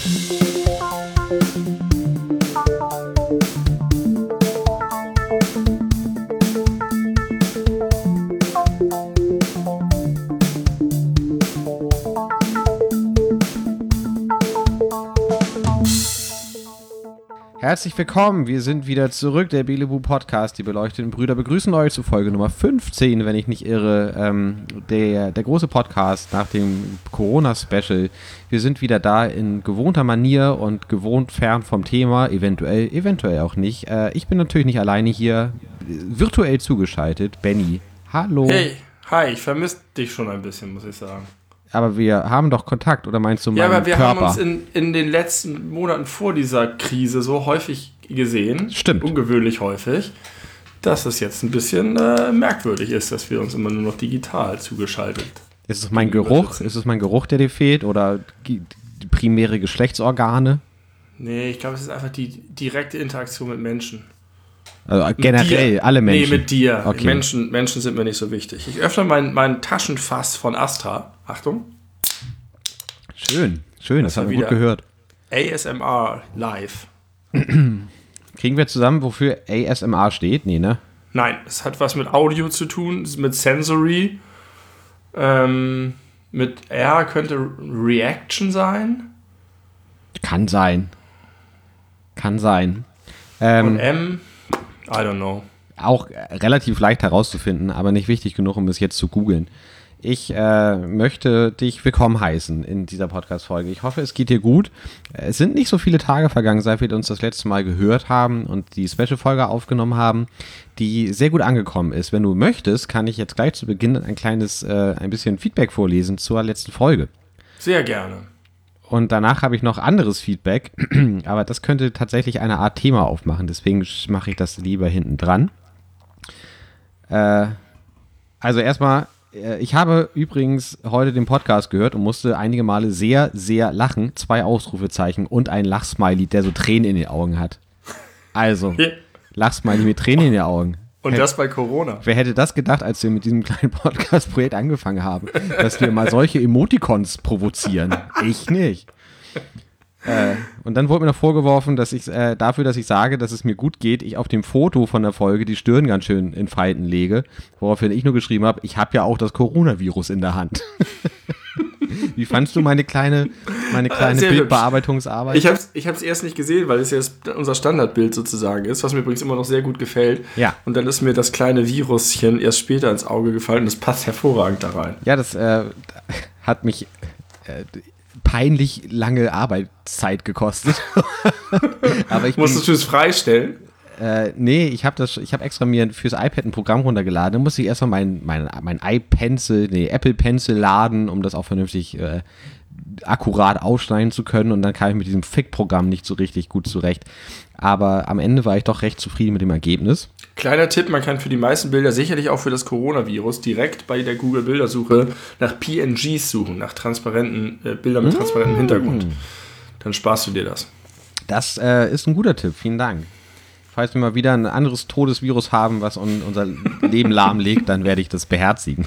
Herzlich willkommen, wir sind wieder zurück, der Belebu Podcast, die beleuchteten Brüder begrüßen euch zu Folge Nummer 15, wenn ich nicht irre, der große Podcast nach dem Corona-Special. Wir sind wieder da in gewohnter Manier und gewohnt fern vom Thema, eventuell auch nicht. Ich bin natürlich nicht alleine hier, virtuell zugeschaltet, Benny. Hallo. Hey, hi, ich vermisse dich schon ein bisschen, muss ich sagen. Aber wir haben doch Kontakt, oder meinst du meinen Körper? Ja, aber wir haben uns in den letzten Monaten vor dieser Krise so häufig gesehen. Stimmt. Ungewöhnlich häufig, dass es jetzt ein bisschen merkwürdig ist, dass wir uns immer nur noch digital zugeschaltet. Ist es mein Geruch? Ist es mein Geruch, der dir fehlt? Oder die primäre Geschlechtsorgane? Nee, ich glaube, es ist einfach die direkte Interaktion mit Menschen. Also generell, alle Menschen? Nee, mit dir. Okay. Menschen sind mir nicht so wichtig. Ich öffne mein Taschenfass von Astra. Achtung. Schön, das haben wir gut gehört. ASMR live. Kriegen wir zusammen, wofür ASMR steht? Nee, ne? Nein, es hat was mit Audio zu tun, mit Sensory. Mit R könnte Reaction sein. Kann sein. Und M, I don't know. Auch relativ leicht herauszufinden, aber nicht wichtig genug, um es jetzt zu googeln. Ich möchte dich willkommen heißen in dieser Podcast-Folge. Ich hoffe, es geht dir gut. Es sind nicht so viele Tage vergangen, seit wir uns das letzte Mal gehört haben und die Special-Folge aufgenommen haben, die sehr gut angekommen ist. Wenn du möchtest, kann ich jetzt gleich zu Beginn ein bisschen Feedback vorlesen zur letzten Folge. Sehr gerne. Und danach habe ich noch anderes Feedback, aber das könnte tatsächlich eine Art Thema aufmachen. Deswegen mache ich das lieber hinten dran. Also erstmal, ich habe übrigens heute den Podcast gehört und musste einige Male sehr, sehr lachen. 2 Ausrufezeichen und ein Lachsmiley, der so Tränen in den Augen hat. Also, Lachsmiley mit Tränen in den Augen. Und das bei Corona. Wer hätte das gedacht, als wir mit diesem kleinen Podcast-Projekt angefangen haben, dass wir mal solche Emoticons provozieren? Ich nicht. Und dann wurde mir noch vorgeworfen, dass ich dafür, dass ich sage, dass es mir gut geht, ich auf dem Foto von der Folge die Stirn ganz schön in Falten lege, woraufhin ich nur geschrieben habe, ich habe ja auch das Coronavirus in der Hand. Wie fandst du meine kleine Bildbearbeitungsarbeit? Ich hab's erst nicht gesehen, weil es jetzt unser Standardbild sozusagen ist, was mir übrigens immer noch sehr gut gefällt. Ja. Und dann ist mir das kleine Viruschen erst später ins Auge gefallen und das passt hervorragend da rein. Ja, das hat mich peinlich lange Arbeitszeit gekostet. Aber Musstest du es freistellen? Nee, ich habe extra mir fürs iPad ein Programm runtergeladen. Dann musste ich erstmal mein Apple Pencil laden, um das auch vernünftig akkurat ausschneiden zu können. Und dann kam ich mit diesem Fick-Programm nicht so richtig gut zurecht. Aber am Ende war ich doch recht zufrieden mit dem Ergebnis. Kleiner Tipp, man kann für die meisten Bilder, sicherlich auch für das Coronavirus, direkt bei der Google-Bildersuche nach PNGs suchen, nach transparenten Bildern mit transparentem Hintergrund. Dann sparst du dir das. Das ist ein guter Tipp, vielen Dank. Falls wir mal wieder ein anderes Todesvirus haben, was unser Leben lahmlegt, dann werde ich das beherzigen.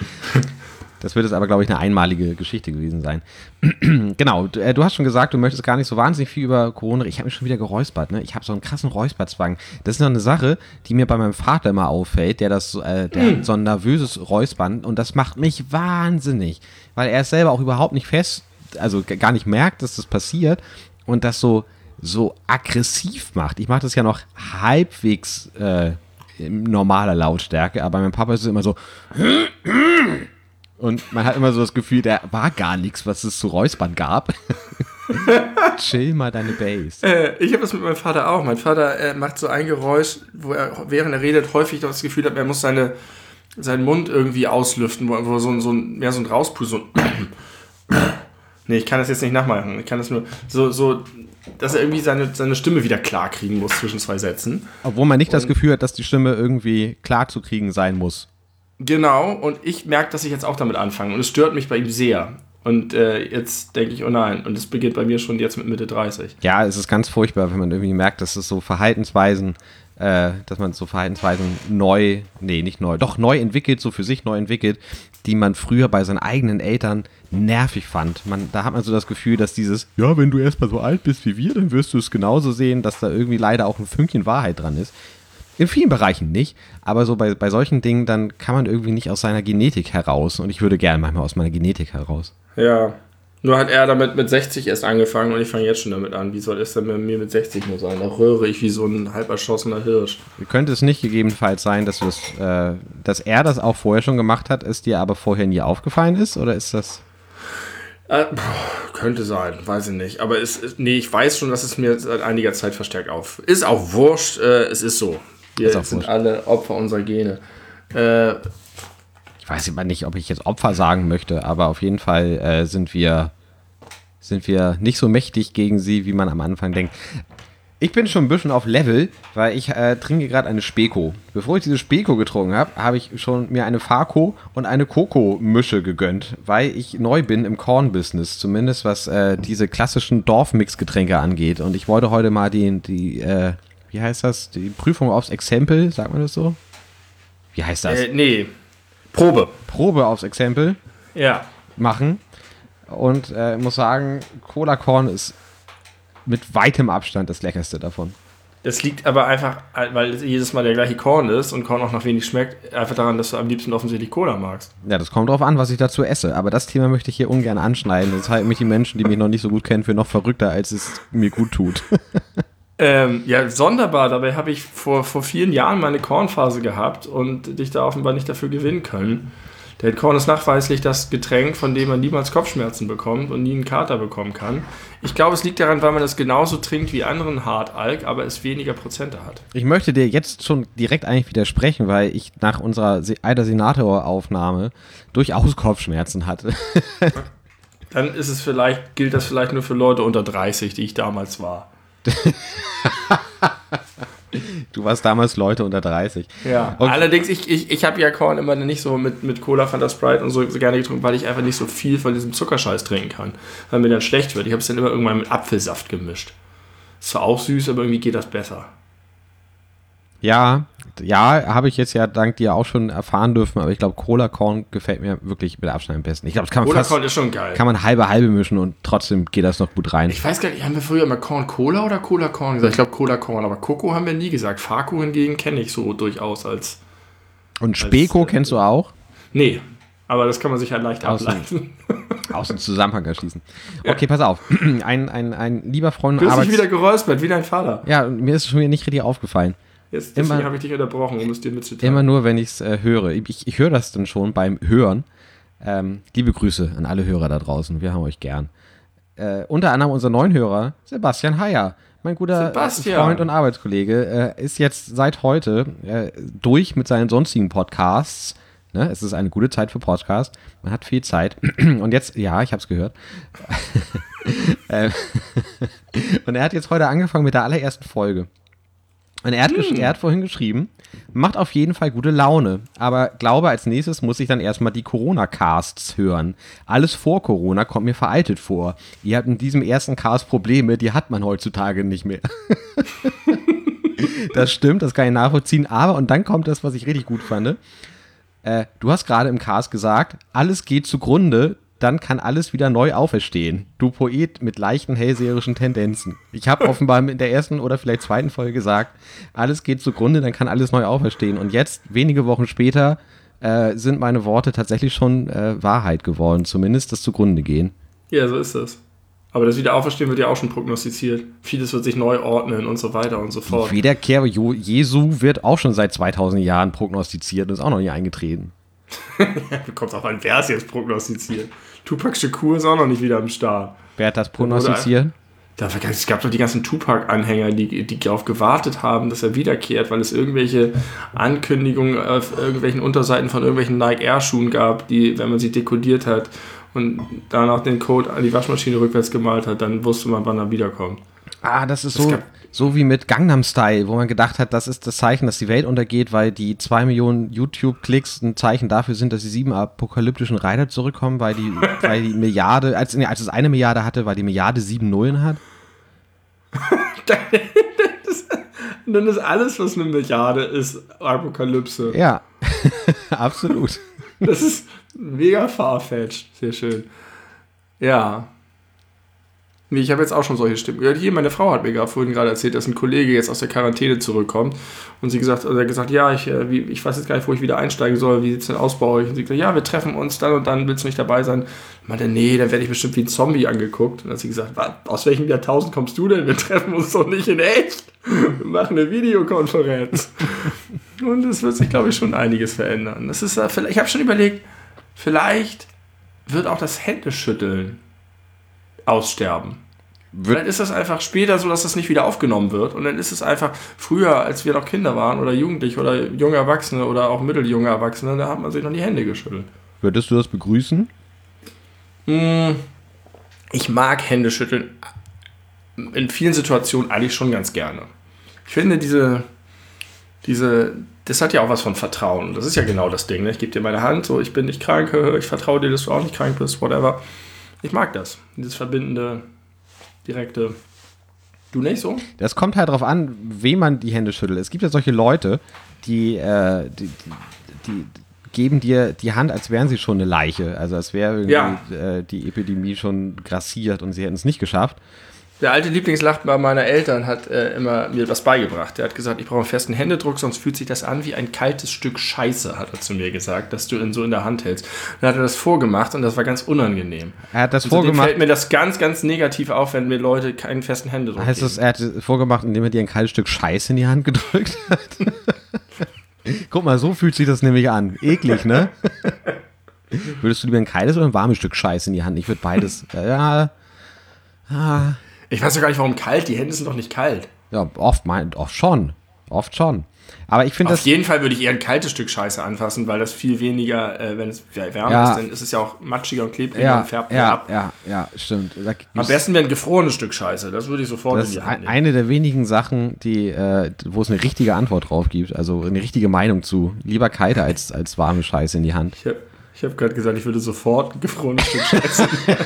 Das wird jetzt aber, glaube ich, eine einmalige Geschichte gewesen sein. Genau, du hast schon gesagt, du möchtest gar nicht so wahnsinnig viel über Corona. Ich habe mich schon wieder geräuspert, ne? Ich habe so einen krassen Räusperzwang. Das ist noch eine Sache, die mir bei meinem Vater immer auffällt, der hat so ein nervöses Räuspern und das macht mich wahnsinnig, weil er es selber auch überhaupt nicht also gar nicht merkt, dass das passiert und das so aggressiv macht. Ich mache das ja noch halbwegs in normaler Lautstärke, aber bei meinem Papa ist es immer so und man hat immer so das Gefühl, da war gar nichts, was es zu räuspern gab. Chill mal deine Bass. Ich habe das mit meinem Vater auch. Mein Vater macht so ein Geräusch, wo er, während er redet, häufig das Gefühl hat, er muss seinen Mund irgendwie auslüften, wo er so ein Rauspust, Nee, ich kann das jetzt nicht nachmachen. Ich kann das nur so dass er irgendwie seine Stimme wieder klar kriegen muss zwischen 2 Sätzen. Obwohl man nicht das Gefühl hat, dass die Stimme irgendwie klar zu kriegen sein muss. Genau, und ich merke, dass ich jetzt auch damit anfange. Und es stört mich bei ihm sehr. Und jetzt denke ich, oh nein. Und es beginnt bei mir schon jetzt mit Mitte 30. Ja, es ist ganz furchtbar, wenn man irgendwie merkt, dass es so Verhaltensweisen dass man so Verhaltensweisen neu entwickelt, so für sich neu entwickelt, die man früher bei seinen eigenen Eltern nervig fand. Da hat man so das Gefühl, dass ja, wenn du erst mal so alt bist wie wir, dann wirst du es genauso sehen, dass da irgendwie leider auch ein Fünkchen Wahrheit dran ist. In vielen Bereichen nicht, aber so bei solchen Dingen, dann kann man irgendwie nicht aus seiner Genetik heraus. Und ich würde gerne manchmal aus meiner Genetik heraus. Ja, nur hat er damit mit 60 erst angefangen und ich fange jetzt schon damit an. Wie soll es denn bei mir mit 60 nur sein? Da röhre ich wie so ein halb erschossener Hirsch. Könnte es nicht gegebenenfalls sein, dass dass er das auch vorher schon gemacht hat, es dir aber vorher nie aufgefallen ist? Oder ist das... Könnte sein, weiß ich nicht. Aber ich weiß schon, dass es mir seit einiger Zeit verstärkt auf. Ist auch wurscht, es ist so. Wir sind alle Opfer unserer Gene. Ich weiß immer nicht, ob ich jetzt Opfer sagen möchte, aber auf jeden Fall sind wir nicht so mächtig gegen sie, wie man am Anfang denkt. Ich bin schon ein bisschen auf Level, weil ich trinke gerade eine Speko. Bevor ich diese Speko getrunken habe, habe ich schon mir eine Farco und eine Coco-Mische gegönnt, weil ich neu bin im Korn-Business, zumindest was diese klassischen Dorfmix-Getränke angeht. Und ich wollte heute mal wie heißt das? Die Prüfung aufs Exempel, sagt man das so? Wie heißt das? Nee. Probe aufs Exempel. Ja. Machen. Und muss sagen, Cola Korn ist mit weitem Abstand das Leckerste davon. Das liegt aber einfach, weil jedes Mal der gleiche Korn ist und Korn auch noch wenig schmeckt, einfach daran, dass du am liebsten offensichtlich Cola magst. Ja, das kommt drauf an, was ich dazu esse. Aber das Thema möchte ich hier ungern anschneiden. Das halten mich die Menschen, die mich noch nicht so gut kennen, für noch verrückter, als es mir gut tut. Ja, sonderbar. Dabei habe ich vor vielen Jahren meine Kornphase gehabt und dich da offenbar nicht dafür gewinnen können. Der Korn ist nachweislich das Getränk, von dem man niemals Kopfschmerzen bekommt und nie einen Kater bekommen kann. Ich glaube, es liegt daran, weil man das genauso trinkt wie anderen Hartalk, aber es weniger Prozente hat. Ich möchte dir jetzt schon direkt eigentlich widersprechen, weil ich nach unserer Eider Senator-Aufnahme durchaus Kopfschmerzen hatte. Dann gilt das vielleicht nur für Leute unter 30, die ich damals war. Du warst damals Leute unter 30. Ja, und allerdings, ich habe ja Korn immer nicht so mit Cola, Fanta, Sprite und so gerne getrunken, weil ich einfach nicht so viel von diesem Zuckerscheiß trinken kann, weil mir dann schlecht wird. Ich habe es dann immer irgendwann mit Apfelsaft gemischt. Ist zwar auch süß, aber irgendwie geht das besser. Ja, habe ich jetzt ja dank dir auch schon erfahren dürfen, aber ich glaube, Cola Korn gefällt mir wirklich mit Abstand am besten. Ich glaube, Cola Korn ist schon geil. Kann man halbe mischen und trotzdem geht das noch gut rein. Ich weiß gar nicht, haben wir früher immer Korn Cola oder Cola Korn gesagt? Ich glaube Cola Korn, aber Coco haben wir nie gesagt. Farco hingegen kenne ich so durchaus als... Und Speko kennst du auch? Nee, aber das kann man sich halt leicht ableiten. Aus dem Zusammenhang erschließen. Okay, pass auf. Ein lieber Freund... Du hast dich wieder geräuspert, wie dein Vater. Ja, mir ist es schon wieder nicht richtig aufgefallen. Deswegen habe ich dich unterbrochen, um es dir mitzuteilen. Immer nur, wenn ich es höre. Ich höre das dann schon beim Hören. Liebe Grüße an alle Hörer da draußen. Wir haben euch gern. Unter anderem unser neuen Hörer, Sebastian Heyer. Mein guter Freund und Arbeitskollege ist jetzt seit heute durch mit seinen sonstigen Podcasts. Ne? Es ist eine gute Zeit für Podcasts. Man hat viel Zeit. Und jetzt, ja, ich habe es gehört. Und er hat jetzt heute angefangen mit der allerersten Folge. Und er hat vorhin geschrieben, macht auf jeden Fall gute Laune, aber glaube, als nächstes muss ich dann erstmal die Corona-Casts hören. Alles vor Corona kommt mir veraltet vor. Ihr habt in diesem ersten Cast Probleme, die hat man heutzutage nicht mehr. Das stimmt, das kann ich nachvollziehen, aber, und dann kommt das, was ich richtig gut fand. Du hast gerade im Cast gesagt, alles geht zugrunde, dann kann alles wieder neu auferstehen. Du Poet mit leichten hellseherischen Tendenzen. Ich habe offenbar in der ersten oder vielleicht zweiten Folge gesagt, alles geht zugrunde, dann kann alles neu auferstehen. Und jetzt, wenige Wochen später, sind meine Worte tatsächlich schon Wahrheit geworden. Zumindest das zugrunde gehen. Ja, so ist das. Aber das Wiederauferstehen wird ja auch schon prognostiziert. Vieles wird sich neu ordnen und so weiter und so fort. Die Wiederkehr Jesu wird auch schon seit 2000 Jahren prognostiziert und ist auch noch nicht eingetreten. Du kommst auf ein Vers jetzt prognostiziert. Tupac Shakur ist auch noch nicht wieder am Start. Wer hat das prognostiziert? Es gab doch die ganzen Tupac-Anhänger, die darauf gewartet haben, dass er wiederkehrt, weil es irgendwelche Ankündigungen auf irgendwelchen Unterseiten von irgendwelchen Nike-Air-Schuhen gab, die, wenn man sie dekodiert hat und danach den Code an die Waschmaschine rückwärts gemalt hat, dann wusste man, wann er wiederkommt. Ah, das ist so wie mit Gangnam Style, wo man gedacht hat, das ist das Zeichen, dass die Welt untergeht, weil die 2 Millionen YouTube-Klicks ein Zeichen dafür sind, dass die 7 apokalyptischen Reiter zurückkommen, weil die Milliarde, als es 1 Milliarde hatte, weil die Milliarde 7 Nullen hat. Und dann ist alles, was eine Milliarde ist, Apokalypse. Ja, absolut. Das ist mega farfetched. Sehr schön. Ja. Nee, ich habe jetzt auch schon solche Stimmen gehört. Hier, meine Frau hat mir vorhin gerade erzählt, dass ein Kollege jetzt aus der Quarantäne zurückkommt. Und er hat gesagt, ja, ich weiß jetzt gar nicht, wo ich wieder einsteigen soll. Wie sieht es denn aus bei euch? Und sie gesagt, ja, wir treffen uns dann und dann. Willst du nicht dabei sein? Ich meinte, nee, dann werde ich bestimmt wie ein Zombie angeguckt. Und dann hat sie gesagt, aus welchem Jahrtausend kommst du denn? Wir treffen uns doch nicht in echt. Wir machen eine Videokonferenz. Und es wird sich, glaube ich, schon einiges verändern. Das ist, ich habe schon überlegt, vielleicht wird auch das Händeschütteln aussterben. Vielleicht ist das einfach später so, dass das nicht wieder aufgenommen wird. Und dann ist es einfach früher, als wir noch Kinder waren oder Jugendliche oder junge Erwachsene oder auch mitteljunge Erwachsene, da hat man sich noch die Hände geschüttelt. Würdest du das begrüßen? Ich mag Händeschütteln in vielen Situationen eigentlich schon ganz gerne. Ich finde das hat ja auch was von Vertrauen. Das ist ja genau das Ding. Ne? Ich gebe dir meine Hand, so, ich bin nicht krank, ich vertraue dir, dass du auch nicht krank bist, whatever. Ich mag das. Dieses verbindende, direkte. Du nicht so? Das kommt halt drauf an, wem man die Hände schüttelt. Es gibt ja solche Leute, die geben dir die Hand, als wären sie schon eine Leiche. Also als wäre irgendwie die Epidemie schon grassiert und sie hätten es nicht geschafft. Der alte Lieblingsnachbar meiner Eltern hat immer mir was beigebracht. Der hat gesagt, ich brauche einen festen Händedruck, sonst fühlt sich das an wie ein kaltes Stück Scheiße, hat er zu mir gesagt, dass du ihn so in der Hand hältst. Dann hat er das vorgemacht und das war ganz unangenehm. Er hat das vorgemacht. Fällt mir das ganz, ganz negativ auf, wenn mir Leute keinen festen Händedruck heißt das, er hat es vorgemacht, indem er dir ein kaltes Stück Scheiße in die Hand gedrückt hat? Guck mal, so fühlt sich das nämlich an. Eklig, ne? Würdest du lieber ein kaltes oder ein warmes Stück Scheiße in die Hand? Ich würde beides. Ich weiß doch gar nicht, warum kalt. Die Hände sind doch nicht kalt. Ja, oft schon. Oft schon. Aber ich finde Auf jeden Fall würde ich eher ein kaltes Stück Scheiße anfassen, weil das viel weniger, wenn es wärmer ist, dann ist es ja auch matschiger und klebriger und färbt ab. Ja, stimmt. Am besten wäre ein gefrorenes Stück Scheiße. Das würde ich sofort in die Hand nehmen. Das ist eine der wenigen Sachen, wo es eine richtige Antwort drauf gibt. Also eine richtige Meinung zu. Lieber kalte als warme Scheiße in die Hand. Ich habe gerade gesagt, ich würde sofort ein gefrorenes Stück Scheiße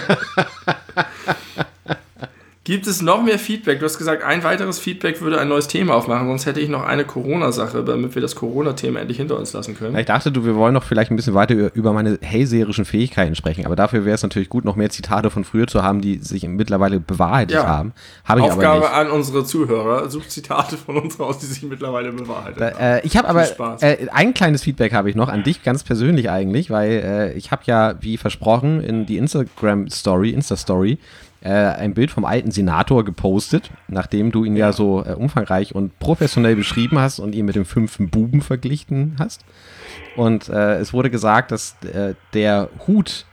Gibt es noch mehr Feedback? Du hast gesagt, ein weiteres Feedback würde ein neues Thema aufmachen, sonst hätte ich noch eine Corona-Sache, damit wir das Corona-Thema endlich hinter uns lassen können. Ich dachte, wir wollen noch vielleicht ein bisschen weiter über meine hellseherischen Fähigkeiten sprechen, aber dafür wäre es natürlich gut, noch mehr Zitate von früher zu haben, die sich mittlerweile bewahrheitet haben. Habe ich Aufgabe aber nicht. An unsere Zuhörer, sucht Zitate von uns raus, die sich mittlerweile bewahrheitet haben. Ich habe aber ein kleines Feedback habe ich noch an dich ganz persönlich eigentlich, weil ich habe ja, wie versprochen, in die Insta-Story ein Bild vom alten Senator gepostet, nachdem du ihn ja so umfangreich und professionell beschrieben hast und ihn mit dem 5. Buben verglichen hast. Und es wurde gesagt, dass der Hut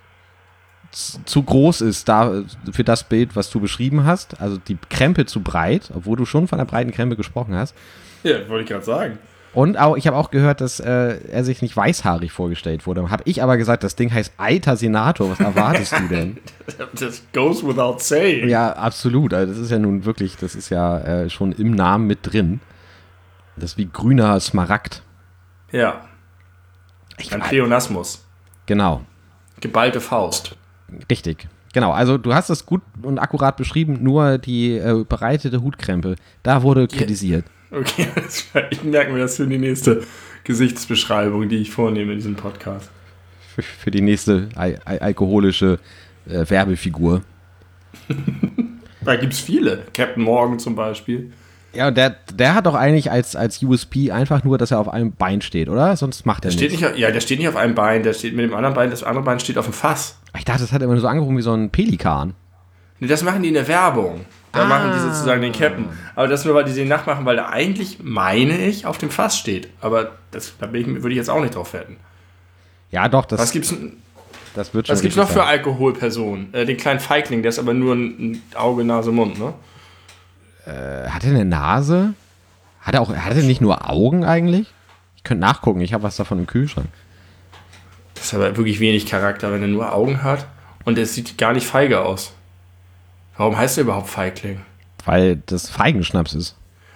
zu groß ist für das Bild, was du beschrieben hast. Also die Krempe zu breit, obwohl du schon von einer breiten Krempe gesprochen hast. Ja, wollte ich gerade sagen. Und ich habe auch gehört, dass er sich nicht weißhaarig vorgestellt wurde. Habe ich aber gesagt, das Ding heißt alter Senator. Was erwartest du denn? Das goes without saying. Ja, absolut. Also das ist ja nun wirklich, das ist ja schon im Namen mit drin. Das ist wie grüner Smaragd. Ja. Ein Pleonasmus. Genau. Geballte Faust. Richtig. Genau, also du hast es gut und akkurat beschrieben, nur die bereitete Hutkrempe, da wurde kritisiert. Okay, ich merke mir das für die nächste Gesichtsbeschreibung, die ich vornehme in diesem Podcast. Für die nächste alkoholische Werbefigur. Da gibt es viele. Captain Morgan zum Beispiel. Ja, und der hat doch eigentlich als USP einfach nur, dass er auf einem Bein steht, oder? Sonst macht er nichts. Der steht nicht auf einem Bein, der steht mit dem anderen Bein, das andere Bein steht auf dem Fass. Ich dachte, das hat immer nur so angerufen wie so ein Pelikan. Nee, das machen die in der Werbung. Da machen die sozusagen den Captain. Aber das nur, weil die den nachmachen, weil der eigentlich, meine ich, auf dem Fass steht. Aber würde ich jetzt auch nicht drauf wetten. Ja, doch. Was gibt's noch für Alkoholpersonen? Den kleinen Feigling, der ist aber nur ein Auge, Nase, Mund, ne? Hat er eine Nase? Hat er nicht nur Augen eigentlich? Ich könnte nachgucken, ich habe was davon im Kühlschrank. Das ist aber wirklich wenig Charakter, wenn er nur Augen hat. Und er sieht gar nicht feige aus. Warum heißt er überhaupt Feigling? Weil das Feigenschnaps ist.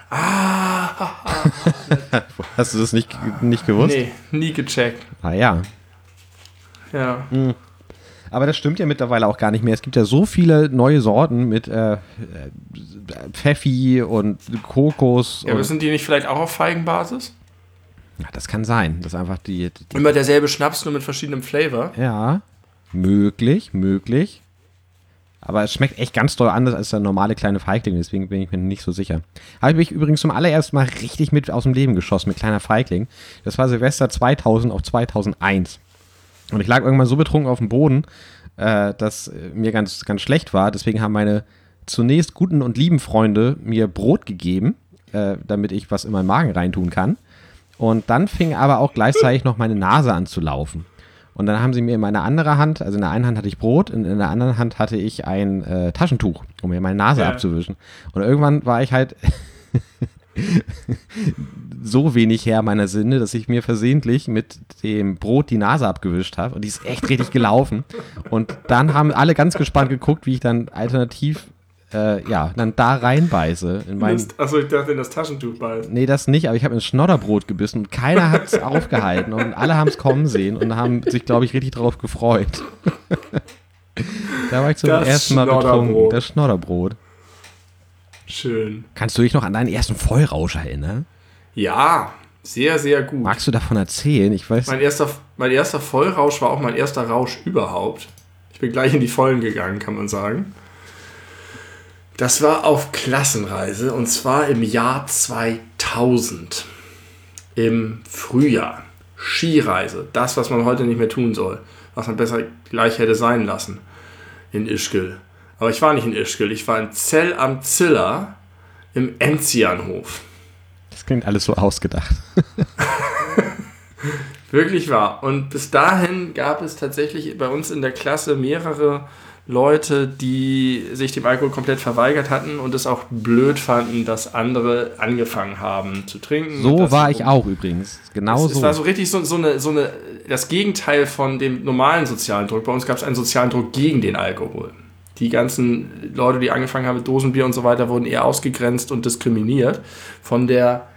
Hast du das nicht gewusst? Nee, nie gecheckt. Ah ja. Ja. Aber das stimmt ja mittlerweile auch gar nicht mehr. Es gibt ja so viele neue Sorten mit Pfeffi und Kokos. Ja, aber sind die nicht vielleicht auch auf Feigenbasis? Ja, das kann sein. Das ist einfach die Immer derselbe Schnaps, nur mit verschiedenem Flavor. Ja, möglich. Aber es schmeckt echt ganz doll anders als der normale kleine Feigling, deswegen bin ich mir nicht so sicher. Habe ich mich übrigens zum allerersten Mal richtig mit aus dem Leben geschossen mit kleiner Feigling. Das war Silvester 2000 auf 2001. Und ich lag irgendwann so betrunken auf dem Boden, dass mir ganz, ganz schlecht war. Deswegen haben meine zunächst guten und lieben Freunde mir Brot gegeben, damit ich was in meinen Magen reintun kann. Und dann fing aber auch gleichzeitig noch meine Nase an zu laufen. Und dann haben sie mir in meine andere Hand, also in der einen Hand hatte ich Brot, in der anderen Hand hatte ich ein Taschentuch, um mir meine Nase abzuwischen. Und irgendwann war ich halt so wenig Herr meiner Sinne, dass ich mir versehentlich mit dem Brot die Nase abgewischt habe. Und die ist echt richtig gelaufen. Und dann haben alle ganz gespannt geguckt, wie ich dann alternativ dann da reinbeiße. Achso, ich dachte in das Taschentuch beißen. Nee, das nicht, aber ich habe ins Schnodderbrot gebissen und keiner hat es aufgehalten und alle haben es kommen sehen und haben sich, glaube ich, richtig drauf gefreut. Da war ich zum ersten Mal betrunken. Das Schnodderbrot. Schön. Kannst du dich noch an deinen ersten Vollrausch erinnern? Ja, sehr, sehr gut. Magst du davon erzählen? Ich weiß. Mein erster Vollrausch war auch mein erster Rausch überhaupt. Ich bin gleich in die Vollen gegangen, kann man sagen. Das war auf Klassenreise und zwar im Jahr 2000. Im Frühjahr. Skireise. Das, was man heute nicht mehr tun soll. Was man besser gleich hätte sein lassen. In Ischgl. Aber ich war nicht in Ischgl. Ich war in Zell am Ziller im Enzianhof. Das klingt alles so ausgedacht. Wirklich wahr. Und bis dahin gab es tatsächlich bei uns in der Klasse mehrere Leute, die sich dem Alkohol komplett verweigert hatten und es auch blöd fanden, dass andere angefangen haben zu trinken. So war ich auch übrigens. Genau so. Es war so richtig so eine, das Gegenteil von dem normalen sozialen Druck. Bei uns gab es einen sozialen Druck gegen den Alkohol. Die ganzen Leute, die angefangen haben mit Dosenbier und so weiter, wurden eher ausgegrenzt und diskriminiert von der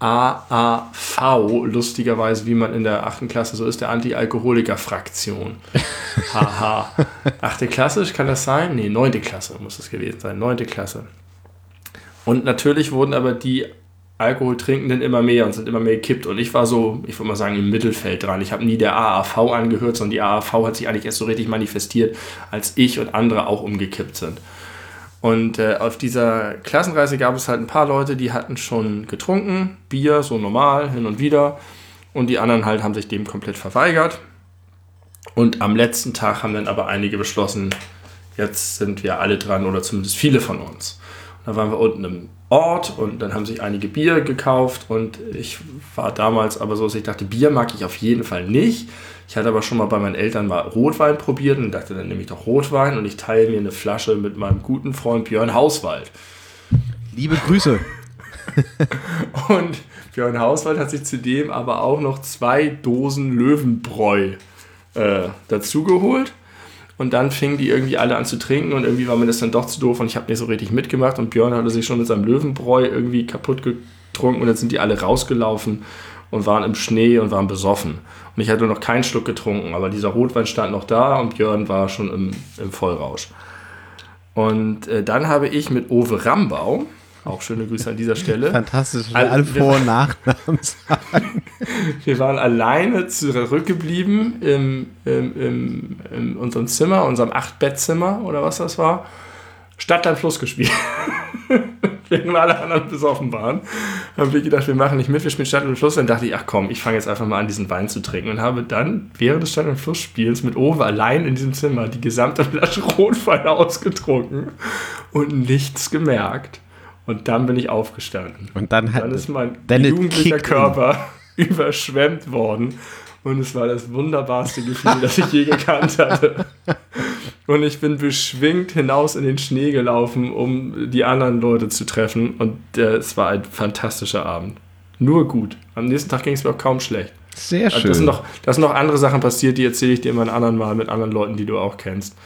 AAV, lustigerweise, wie man in der 8. Klasse so ist, der Anti-Alkoholiker-Fraktion. Haha. 8. Klasse, kann das sein? Nee, 9. Klasse muss es gewesen sein. 9. Klasse. Und natürlich wurden aber die Alkoholtrinkenden immer mehr und sind immer mehr gekippt. Und ich war so, ich würde mal sagen, im Mittelfeld dran. Ich habe nie der AAV angehört, sondern die AAV hat sich eigentlich erst so richtig manifestiert, als ich und andere auch umgekippt sind. Und auf dieser Klassenreise gab es halt ein paar Leute, die hatten schon getrunken, Bier, so normal, hin und wieder. Und die anderen halt haben sich dem komplett verweigert. Und am letzten Tag haben dann aber einige beschlossen, jetzt sind wir alle dran oder zumindest viele von uns. Und da waren wir unten im Ort und dann haben sich einige Bier gekauft. Und ich war damals aber so, dass ich dachte, Bier mag ich auf jeden Fall nicht. Ich hatte aber schon mal bei meinen Eltern mal Rotwein probiert und dachte, dann nehme ich doch Rotwein und ich teile mir eine Flasche mit meinem guten Freund Björn Hauswald. Liebe Grüße. Und Björn Hauswald hat sich zudem aber auch noch 2 Dosen Löwenbräu dazugeholt. Und dann fingen die irgendwie alle an zu trinken und irgendwie war mir das dann doch zu doof und ich habe nicht so richtig mitgemacht und Björn hatte sich schon mit seinem Löwenbräu irgendwie kaputt getrunken und dann sind die alle rausgelaufen und waren im Schnee und waren besoffen. Und ich hatte noch keinen Schluck getrunken, aber dieser Rotwein stand noch da und Björn war schon im Vollrausch. Und dann habe ich mit Owe Rambau, auch schöne Grüße an dieser Stelle. Fantastisch, alle Vor- und Nachnamen sagen. Wir waren alleine zurückgeblieben in unserem Zimmer, unserem 8-Bett-Zimmer oder was das war. Stadt, Land, Fluss gespielt. Während alle anderen besoffen waren, haben wir gedacht, wir machen nicht mit, wir spielen Stadt und Fluss. Dann dachte ich, ach komm, ich fange jetzt einfach mal an, diesen Wein zu trinken. Und habe dann während des Stadt und Fluss-Spiels mit Owe allein in diesem Zimmer die gesamte Flasche Rotwein ausgetrunken und nichts gemerkt. Und dann bin ich aufgestanden. Und dann ist mein jugendlicher Körper überschwemmt worden. Und es war das wunderbarste Gefühl, das ich je gekannt hatte. Und ich bin beschwingt hinaus in den Schnee gelaufen, um die anderen Leute zu treffen. Und es war ein fantastischer Abend. Nur gut. Am nächsten Tag ging es mir auch kaum schlecht. Sehr schön. Da sind noch andere Sachen passiert, die erzähle ich dir immer ein anderen Mal mit anderen Leuten, die du auch kennst.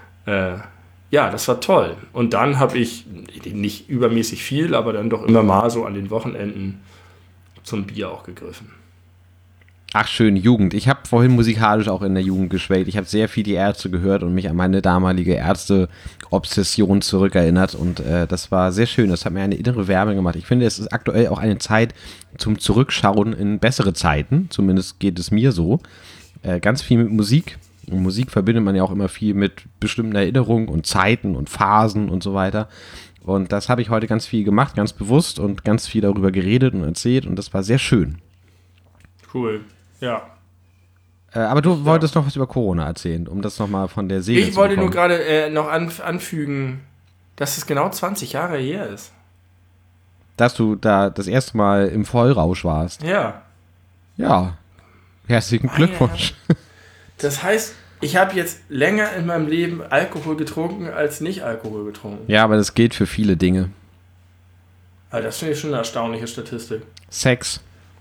Ja, das war toll. Und dann habe ich nicht übermäßig viel, aber dann doch immer mal so an den Wochenenden zum Bier auch gegriffen. Ach schön, Jugend. Ich habe vorhin musikalisch auch in der Jugend geschwelgt. Ich habe sehr viel die Ärzte gehört und mich an meine damalige Ärzte-Obsession zurückerinnert. Und das war sehr schön. Das hat mir eine innere Wärme gemacht. Ich finde, es ist aktuell auch eine Zeit zum Zurückschauen in bessere Zeiten. Zumindest geht es mir so. Ganz viel mit Musik. Und Musik verbindet man ja auch immer viel mit bestimmten Erinnerungen und Zeiten und Phasen und so weiter. Und das habe ich heute ganz viel gemacht, ganz bewusst und ganz viel darüber geredet und erzählt. Und das war sehr schön. Cool. Ja. Aber du wolltest noch was über Corona erzählen, um das nochmal von der Seele zu Ich wollte bekommen. nur gerade noch anfügen, dass es genau 20 Jahre her ist. Dass du da das erste Mal im Vollrausch warst. Ja. Ja. Herzlichen Glückwunsch. Das heißt, ich habe jetzt länger in meinem Leben Alkohol getrunken als nicht Alkohol getrunken. Ja, aber das gilt für viele Dinge. Also das finde ich schon eine erstaunliche Statistik. Sex.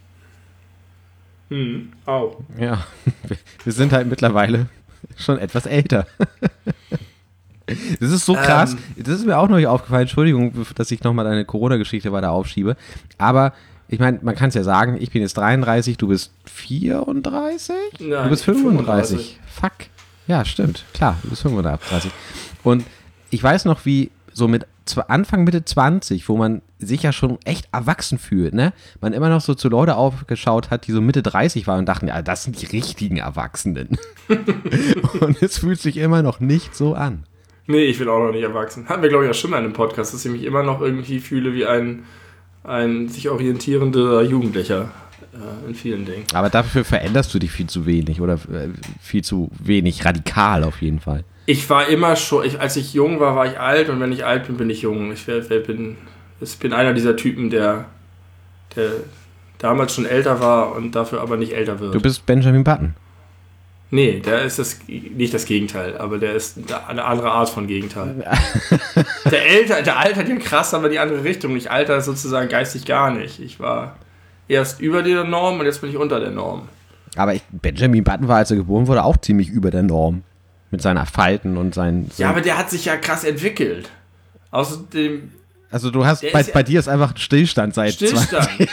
Auch. Ja. Wir sind halt mittlerweile schon etwas älter. Das ist so krass. Das ist mir auch noch nicht aufgefallen. Entschuldigung, dass ich nochmal deine Corona-Geschichte weiter aufschiebe. Aber ich meine, man kann es ja sagen, ich bin jetzt 33, du bist 34? Nein, Du bist 35. Fuck. Ja, stimmt. Klar, du bist 35. Und ich weiß noch, wie so mit Anfang, Mitte 20, wo man sich ja schon echt erwachsen fühlt, ne? Man immer noch so zu Leute aufgeschaut hat, die so Mitte 30 waren und dachten, ja, das sind die richtigen Erwachsenen. Und es fühlt sich immer noch nicht so an. Nee, ich bin auch noch nicht erwachsen. Hatten wir, glaube ich, ja schon mal in einem Podcast, dass ich mich immer noch irgendwie fühle wie ein sich orientierender Jugendlicher in vielen Dingen. Aber dafür veränderst du dich viel zu wenig oder viel zu wenig radikal auf jeden Fall. Ich war immer schon, als ich jung war, war ich alt und wenn ich alt bin, bin ich jung. Ich bin einer dieser Typen, der damals schon älter war und dafür aber nicht älter wird. Du bist Benjamin Button. Nee, der ist nicht das Gegenteil, aber der ist eine andere Art von Gegenteil. Der altert ja krass, aber die andere Richtung. Ich alter sozusagen geistig gar nicht. Ich war erst über der Norm und jetzt bin ich unter der Norm. Aber Benjamin Button war, als er geboren wurde, auch ziemlich über der Norm. Mit seinen Falten und seinen... Ja, aber der hat sich ja krass entwickelt. Außerdem... Also du hast, bei dir ist einfach ein Stillstand seit 20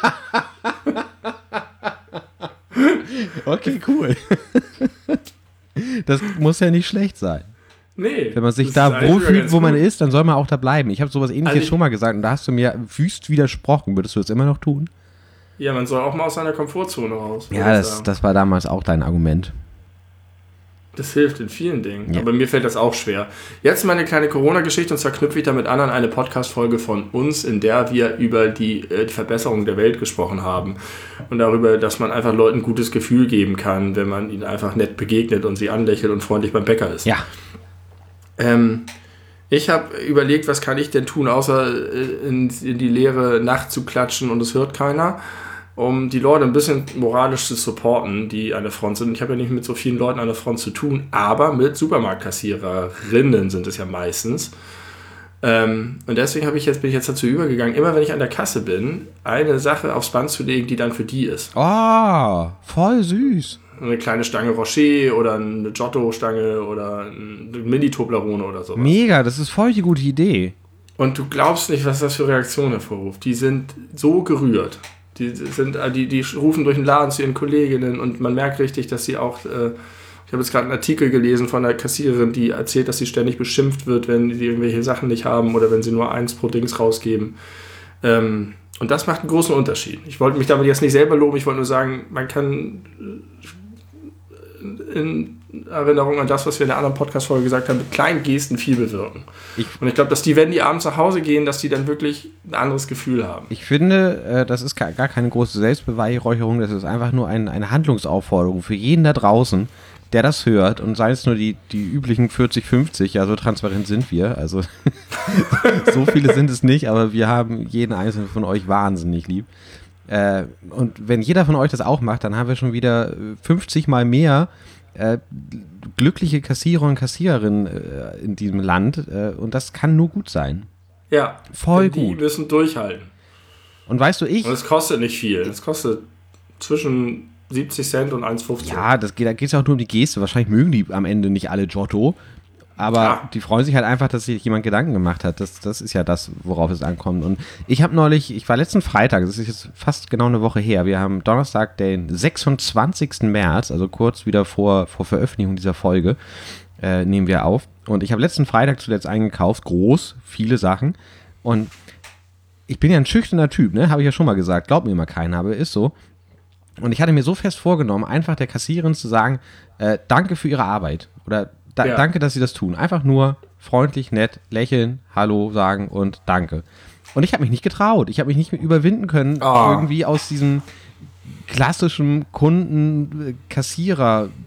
Okay, cool. Das muss ja nicht schlecht sein. Nee. Wenn man sich da wohlfühlt, wo man ist, dann soll man auch da bleiben. Ich habe sowas Ähnliches schon mal gesagt und da hast du mir wüst widersprochen. Würdest du das immer noch tun? Ja, man soll auch mal aus seiner Komfortzone raus. Ja, das war damals auch dein Argument. Das hilft in vielen Dingen, ja. Aber mir fällt das auch schwer. Jetzt meine kleine Corona-Geschichte und zwar knüpfe ich damit an eine Podcast-Folge von uns, in der wir über die Verbesserung der Welt gesprochen haben und darüber, dass man einfach Leuten ein gutes Gefühl geben kann, wenn man ihnen einfach nett begegnet und sie anlächelt und freundlich beim Bäcker ist. Ja. Ich habe überlegt, was kann ich denn tun, außer in die leere Nacht zu klatschen und es hört keiner, um die Leute ein bisschen moralisch zu supporten, die an der Front sind. Ich habe ja nicht mit so vielen Leuten an der Front zu tun, aber mit Supermarktkassiererinnen sind es ja meistens. Und deswegen bin ich jetzt dazu übergegangen, immer wenn ich an der Kasse bin, eine Sache aufs Band zu legen, die dann für die ist. Oh, voll süß. Eine kleine Stange Rocher oder eine Giotto-Stange oder eine Mini-Toblerone oder sowas. Mega, das ist voll die gute Idee. Und du glaubst nicht, was das für Reaktionen hervorruft. Die sind so gerührt. Die rufen durch den Laden zu ihren Kolleginnen und man merkt richtig, dass sie auch, ich habe jetzt gerade einen Artikel gelesen von einer Kassiererin, die erzählt, dass sie ständig beschimpft wird, wenn sie irgendwelche Sachen nicht haben oder wenn sie nur 1 pro Dings rausgeben. Und das macht einen großen Unterschied. Ich wollte mich damit jetzt nicht selber loben, ich wollte nur sagen, man kann in Erinnerung an das, was wir in der anderen Podcast-Folge gesagt haben, mit kleinen Gesten viel bewirken. Und ich glaube, dass wenn die abends nach Hause gehen, dass die dann wirklich ein anderes Gefühl haben. Ich finde, das ist gar keine große Selbstbeweihräucherung, das ist einfach nur eine Handlungsaufforderung für jeden da draußen, der das hört und sei es nur die üblichen 40, 50, ja, so transparent sind wir, also so viele sind es nicht, aber wir haben jeden einzelnen von euch wahnsinnig lieb. Und wenn jeder von euch das auch macht, dann haben wir schon wieder 50 mal mehr glückliche Kassierer und Kassiererinnen in diesem Land und das kann nur gut sein. Ja, voll die gut. Die müssen durchhalten. Und weißt du, Und es kostet nicht viel. Es kostet zwischen 70 Cent und 1,50. Ja, da geht es ja auch nur um die Geste. Wahrscheinlich mögen die am Ende nicht alle Giotto. Aber die freuen sich halt einfach, dass sich jemand Gedanken gemacht hat. Das ist ja das, worauf es ankommt. Und ich war letzten Freitag, das ist jetzt fast genau eine Woche her, wir haben Donnerstag, den 26. März, also kurz wieder vor Veröffentlichung dieser Folge, nehmen wir auf. Und ich habe letzten Freitag zuletzt eingekauft, viele Sachen. Und ich bin ja ein schüchterner Typ, ne? Habe ich ja schon mal gesagt. Glaubt mir immer keiner, aber ist so. Und ich hatte mir so fest vorgenommen, einfach der Kassiererin zu sagen, danke für ihre Arbeit. Oder danke, dass Sie das tun. Einfach nur freundlich, nett, lächeln, Hallo sagen und danke. Und ich habe mich nicht getraut. Ich habe mich nicht überwinden können, irgendwie aus diesem klassischen Kunden-Kassierer-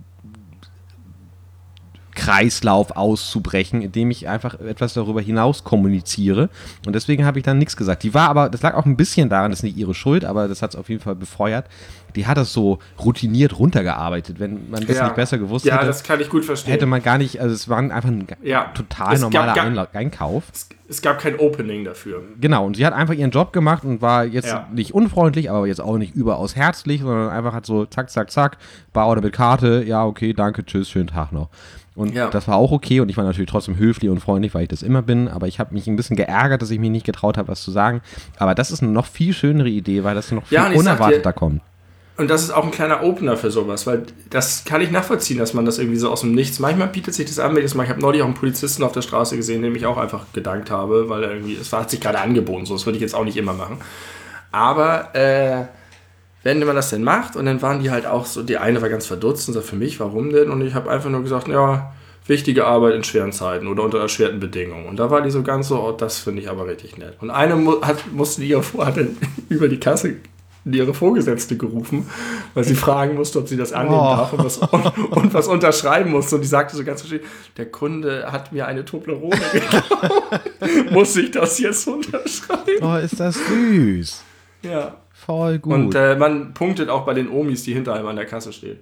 Kreislauf auszubrechen, indem ich einfach etwas darüber hinaus kommuniziere. Und deswegen habe ich dann nichts gesagt. Das lag auch ein bisschen daran, das ist nicht ihre Schuld, aber das hat es auf jeden Fall befeuert. Die hat das so routiniert runtergearbeitet. Wenn man das nicht besser gewusst hätte, das kann ich gut verstehen. Hätte man gar nicht, also es war einfach ein total normaler Einkauf. Es gab kein Opening dafür. Genau, und sie hat einfach ihren Job gemacht und war jetzt nicht unfreundlich, aber jetzt auch nicht überaus herzlich, sondern einfach hat so zack, zack, zack, bar oder mit Karte, ja, okay, danke, tschüss, schönen Tag noch. Und das war auch okay und ich war natürlich trotzdem höflich und freundlich, weil ich das immer bin, aber ich habe mich ein bisschen geärgert, dass ich mich nicht getraut habe, was zu sagen. Aber das ist eine noch viel schönere Idee, weil das noch viel unerwarteter kommt. Und das ist auch ein kleiner Opener für sowas, weil das kann ich nachvollziehen, dass man das irgendwie so aus dem Nichts, manchmal bietet sich das an, ich habe neulich auch einen Polizisten auf der Straße gesehen, dem ich auch einfach gedankt habe, weil er irgendwie, hat sich gerade angeboten, so, das würde ich jetzt auch nicht immer machen. Aber, wenn man das denn macht und dann waren die halt auch so, die eine war ganz verdutzt und sagt, für mich, warum denn? Und ich habe einfach nur gesagt, ja, wichtige Arbeit in schweren Zeiten oder unter erschwerten Bedingungen. Und da war die so ganz so, das finde ich aber richtig nett. Und eine musste hat dann über die Kasse ihre Vorgesetzte gerufen, weil sie fragen musste, ob sie das annehmen darf und was unterschreiben musste. Und die sagte so ganz verschieden, der Kunde hat mir eine Toblerone gekauft. Muss ich das jetzt unterschreiben? Oh, ist das süß. Ja. Voll gut. Und man punktet auch bei den Omis, die hinter einem an der Kasse stehen.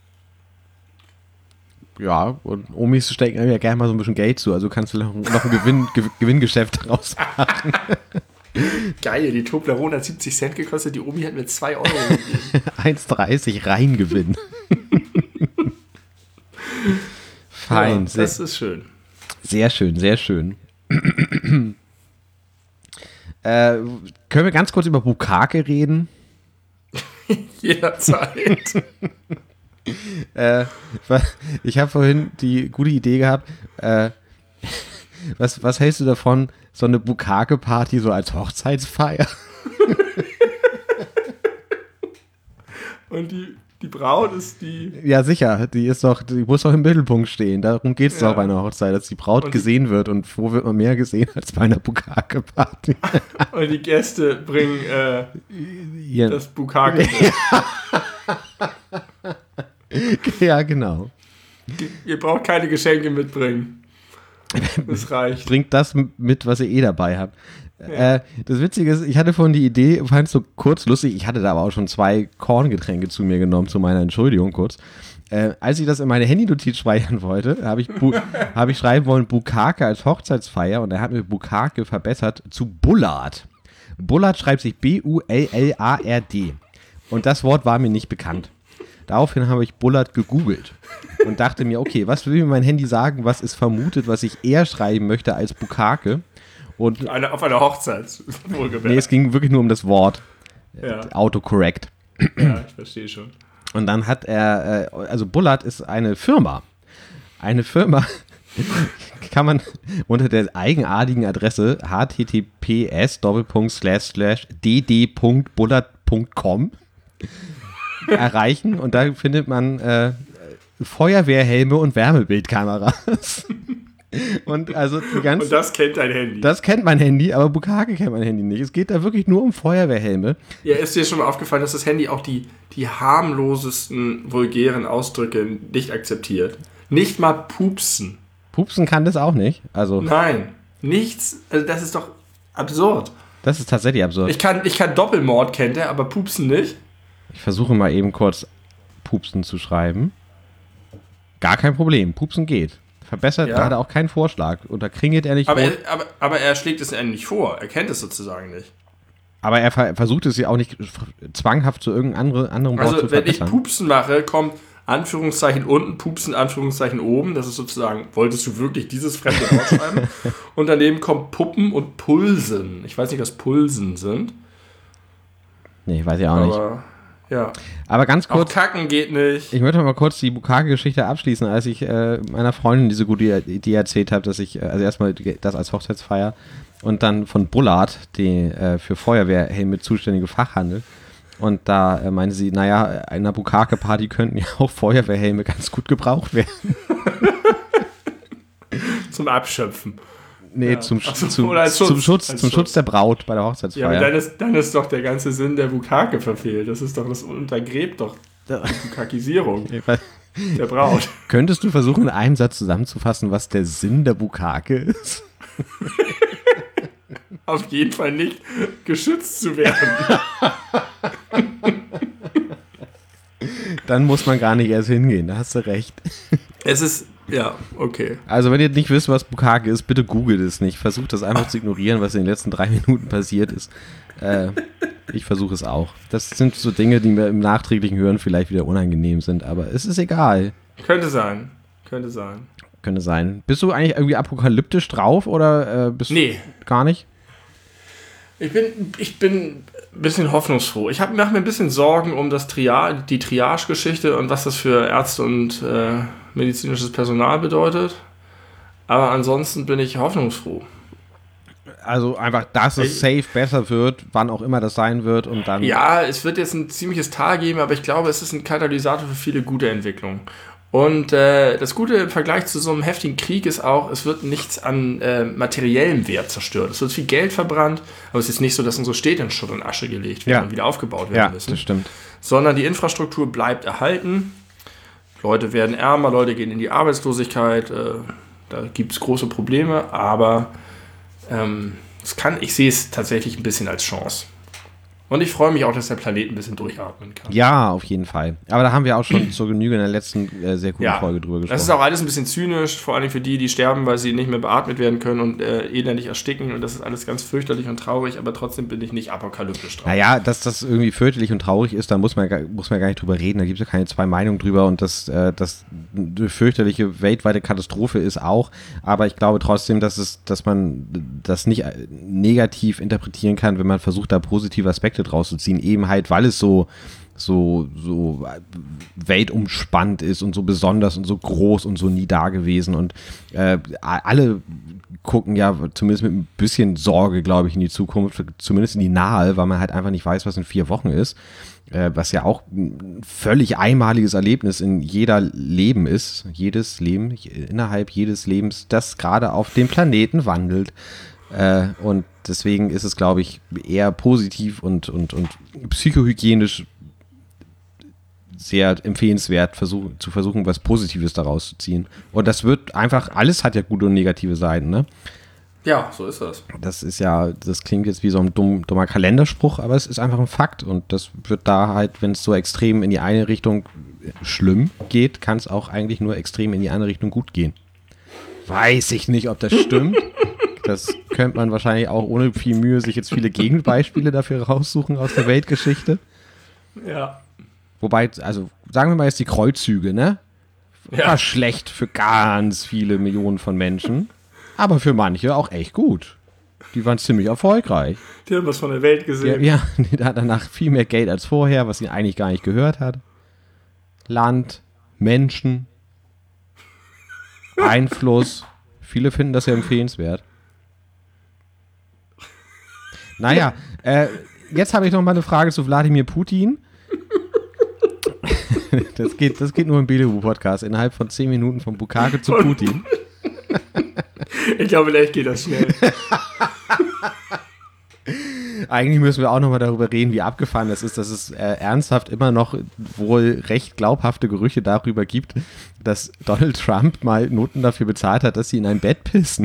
Ja, und Omis stecken ja gerne mal so ein bisschen Geld zu, also kannst du noch ein Gewinngeschäft draus machen. Geil, die Toblerone hat 70 Cent gekostet, die Omi hat mir 2 Euro gegeben. 1,30 Reingewinn. Fein. Ja, das ist schön. Sehr schön, sehr schön. Können wir ganz kurz über Bukkake reden? Jederzeit. Ich habe vorhin die gute Idee gehabt, was hältst du davon, so eine Bukkake-Party so als Hochzeitsfeier? Und die Braut ist die... Ja, sicher, die muss doch im Mittelpunkt stehen. Darum geht es doch bei einer Hochzeit, dass die Braut gesehen wird. Und wo wird man mehr gesehen als bei einer Bukkake-Party? Und die Gäste bringen das Bukkake. Ja, genau. Ihr braucht keine Geschenke mitbringen. Das reicht. Bringt das mit, was ihr dabei habt. Ja. Das Witzige ist, ich hatte vorhin die Idee, fand es so kurz lustig, ich hatte da aber auch schon 2 Korngetränke zu mir genommen, zu meiner Entschuldigung kurz. Als ich das in meine Handynotiz speichern wollte, habe ich schreiben wollen, Bukkake als Hochzeitsfeier und er hat mir Bukkake verbessert zu Bullard. Bullard schreibt sich B-U-L-L-A-R-D. Und das Wort war mir nicht bekannt. Daraufhin habe ich Bullard gegoogelt und dachte mir, okay, was will mir mein Handy sagen, was es vermutet, was ich eher schreiben möchte als Bukkake? Und auf einer Hochzeit, wohlgemerkt. Nee, es ging wirklich nur um das Wort. Autocorrect. Ja, ich verstehe schon. Und dann hat er, also Bullard ist eine Firma. Eine Firma kann man unter der eigenartigen Adresse https://dd.bullard.com erreichen und da findet man Feuerwehrhelme und Wärmebildkameras. Und also und das kennt dein Handy. Das kennt mein Handy, aber Bukkake kennt mein Handy nicht. Es geht da wirklich nur um Feuerwehrhelme. Ja, ist dir schon mal aufgefallen, dass das Handy auch die harmlosesten vulgären Ausdrücke nicht akzeptiert? Nicht mal pupsen. Pupsen kann das auch nicht? Also nein, nichts. Also das ist doch absurd. Das ist tatsächlich absurd. Ich kann Doppelmord, kennt er, aber pupsen nicht. Ich versuche mal eben kurz pupsen zu schreiben. Gar kein Problem, pupsen geht. Verbessert, da hat er auch keinen Vorschlag. Und da kringelt er nicht. Aber er schlägt es einem nicht vor. Er kennt es sozusagen nicht. Aber er versucht es ja auch nicht zwanghaft zu irgendeinem anderen Wort zu verbessern. Also wenn ich pupsen mache, kommt Anführungszeichen unten, Pupsen, Anführungszeichen oben. Das ist sozusagen, wolltest du wirklich dieses fremde Wort schreiben? Und daneben kommt Puppen und Pulsen. Ich weiß nicht, was Pulsen sind. Nee, weiß ich auch nicht. Aber, ja. Aber ganz kurz. Auch kacken geht nicht. Ich möchte mal kurz die Bukake-Geschichte abschließen, als ich meiner Freundin diese gute Idee erzählt habe, dass ich, also erstmal das als Hochzeitsfeier und dann von Bullard, die für Feuerwehrhelme zuständige Fachhandel. Und da meinte sie, naja, in einer Bukake-Party könnten ja auch Feuerwehrhelme ganz gut gebraucht werden. Zum Abschöpfen. Nee, ja. zum Schutz. Schutz der Braut bei der Hochzeitsfeier. Ja, aber dann ist doch der ganze Sinn der Bukake verfehlt. Das untergräbt doch die Bukakisierung der Braut. Könntest du versuchen, in einem Satz zusammenzufassen, was der Sinn der Bukake ist? Auf jeden Fall nicht geschützt zu werden. Dann muss man gar nicht erst hingehen, da hast du recht. Es ist, ja, okay. Also wenn ihr nicht wisst, was Bukake ist, bitte googelt es nicht. Versucht das einfach zu ignorieren, was in den letzten 3 Minuten passiert ist. Ich versuche es auch. Das sind so Dinge, die mir im nachträglichen Hören vielleicht wieder unangenehm sind, aber es ist egal. Könnte sein. Könnte sein. Bist du eigentlich irgendwie apokalyptisch drauf oder bist du gar nicht? Ich bin ein bisschen hoffnungsfroh. Ich mache mir ein bisschen Sorgen um die Triage-Geschichte und was das für Ärzte und medizinisches Personal bedeutet. Aber ansonsten bin ich hoffnungsfroh. Also einfach, dass es safe besser wird, wann auch immer das sein wird und dann... Ja, es wird jetzt ein ziemliches Tal geben, aber ich glaube, es ist ein Katalysator für viele gute Entwicklungen. Und das Gute im Vergleich zu so einem heftigen Krieg ist auch, es wird nichts an materiellem Wert zerstört. Es wird viel Geld verbrannt, aber es ist nicht so, dass unsere Städte in Schutt und Asche gelegt werden und wieder aufgebaut werden müssen. Ja, das stimmt. Sondern die Infrastruktur bleibt erhalten. Leute werden ärmer, Leute gehen in die Arbeitslosigkeit. Da gibt es große Probleme, aber ich sehe es tatsächlich ein bisschen als Chance. Und ich freue mich auch, dass der Planet ein bisschen durchatmen kann. Ja, auf jeden Fall. Aber da haben wir auch schon zur Genüge in der letzten sehr guten Folge drüber gesprochen. Das ist auch alles ein bisschen zynisch, vor allem für die sterben, weil sie nicht mehr beatmet werden können und elendig ersticken. Und das ist alles ganz fürchterlich und traurig, aber trotzdem bin ich nicht apokalyptisch drauf. Naja, dass das irgendwie fürchterlich und traurig ist, da muss man gar nicht drüber reden. Da gibt es ja keine 2 Meinungen drüber und das eine fürchterliche weltweite Katastrophe ist auch. Aber ich glaube trotzdem, dass man das nicht negativ interpretieren kann, wenn man versucht, da positive Aspekte draus zu ziehen, eben halt, weil es so weltumspannt ist und so besonders und so groß und so nie da gewesen und alle gucken ja zumindest mit ein bisschen Sorge, glaube ich, in die Zukunft, zumindest in die nahe, weil man halt einfach nicht weiß, was in 4 Wochen ist, was ja auch ein völlig einmaliges Erlebnis in jeder Leben ist, jedes Leben, innerhalb jedes Lebens, das gerade auf dem Planeten wandelt. Und deswegen ist es, glaube ich, eher positiv und psychohygienisch sehr empfehlenswert, zu versuchen, was Positives daraus zu ziehen. Und das wird einfach, alles hat ja gute und negative Seiten, ne? Ja, so ist das. Das klingt jetzt wie so ein dummer Kalenderspruch, aber es ist einfach ein Fakt. Und das wird da halt, wenn es so extrem in die eine Richtung schlimm geht, kann es auch eigentlich nur extrem in die andere Richtung gut gehen. Weiß ich nicht, ob das stimmt. Das könnte man wahrscheinlich auch ohne viel Mühe sich jetzt viele Gegenbeispiele dafür raussuchen aus der Weltgeschichte. Ja. Wobei, also sagen wir mal jetzt die Kreuzzüge, ne? War schlecht für ganz viele Millionen von Menschen, aber für manche auch echt gut. Die waren ziemlich erfolgreich. Die haben was von der Welt gesehen. Ja, die hat danach viel mehr Geld als vorher, was sie eigentlich gar nicht gehört hat. Land, Menschen, Einfluss. Viele finden das ja empfehlenswert. Naja, jetzt habe ich noch mal eine Frage zu Wladimir Putin. Das geht nur im Belewu-Podcast. Innerhalb von 10 Minuten von Bukake zu Putin. Ich glaube, vielleicht geht das schnell. Eigentlich müssen wir auch noch mal darüber reden, wie abgefahren das ist, dass es ernsthaft immer noch wohl recht glaubhafte Gerüchte darüber gibt, dass Donald Trump mal Noten dafür bezahlt hat, dass sie in ein Bett pissen.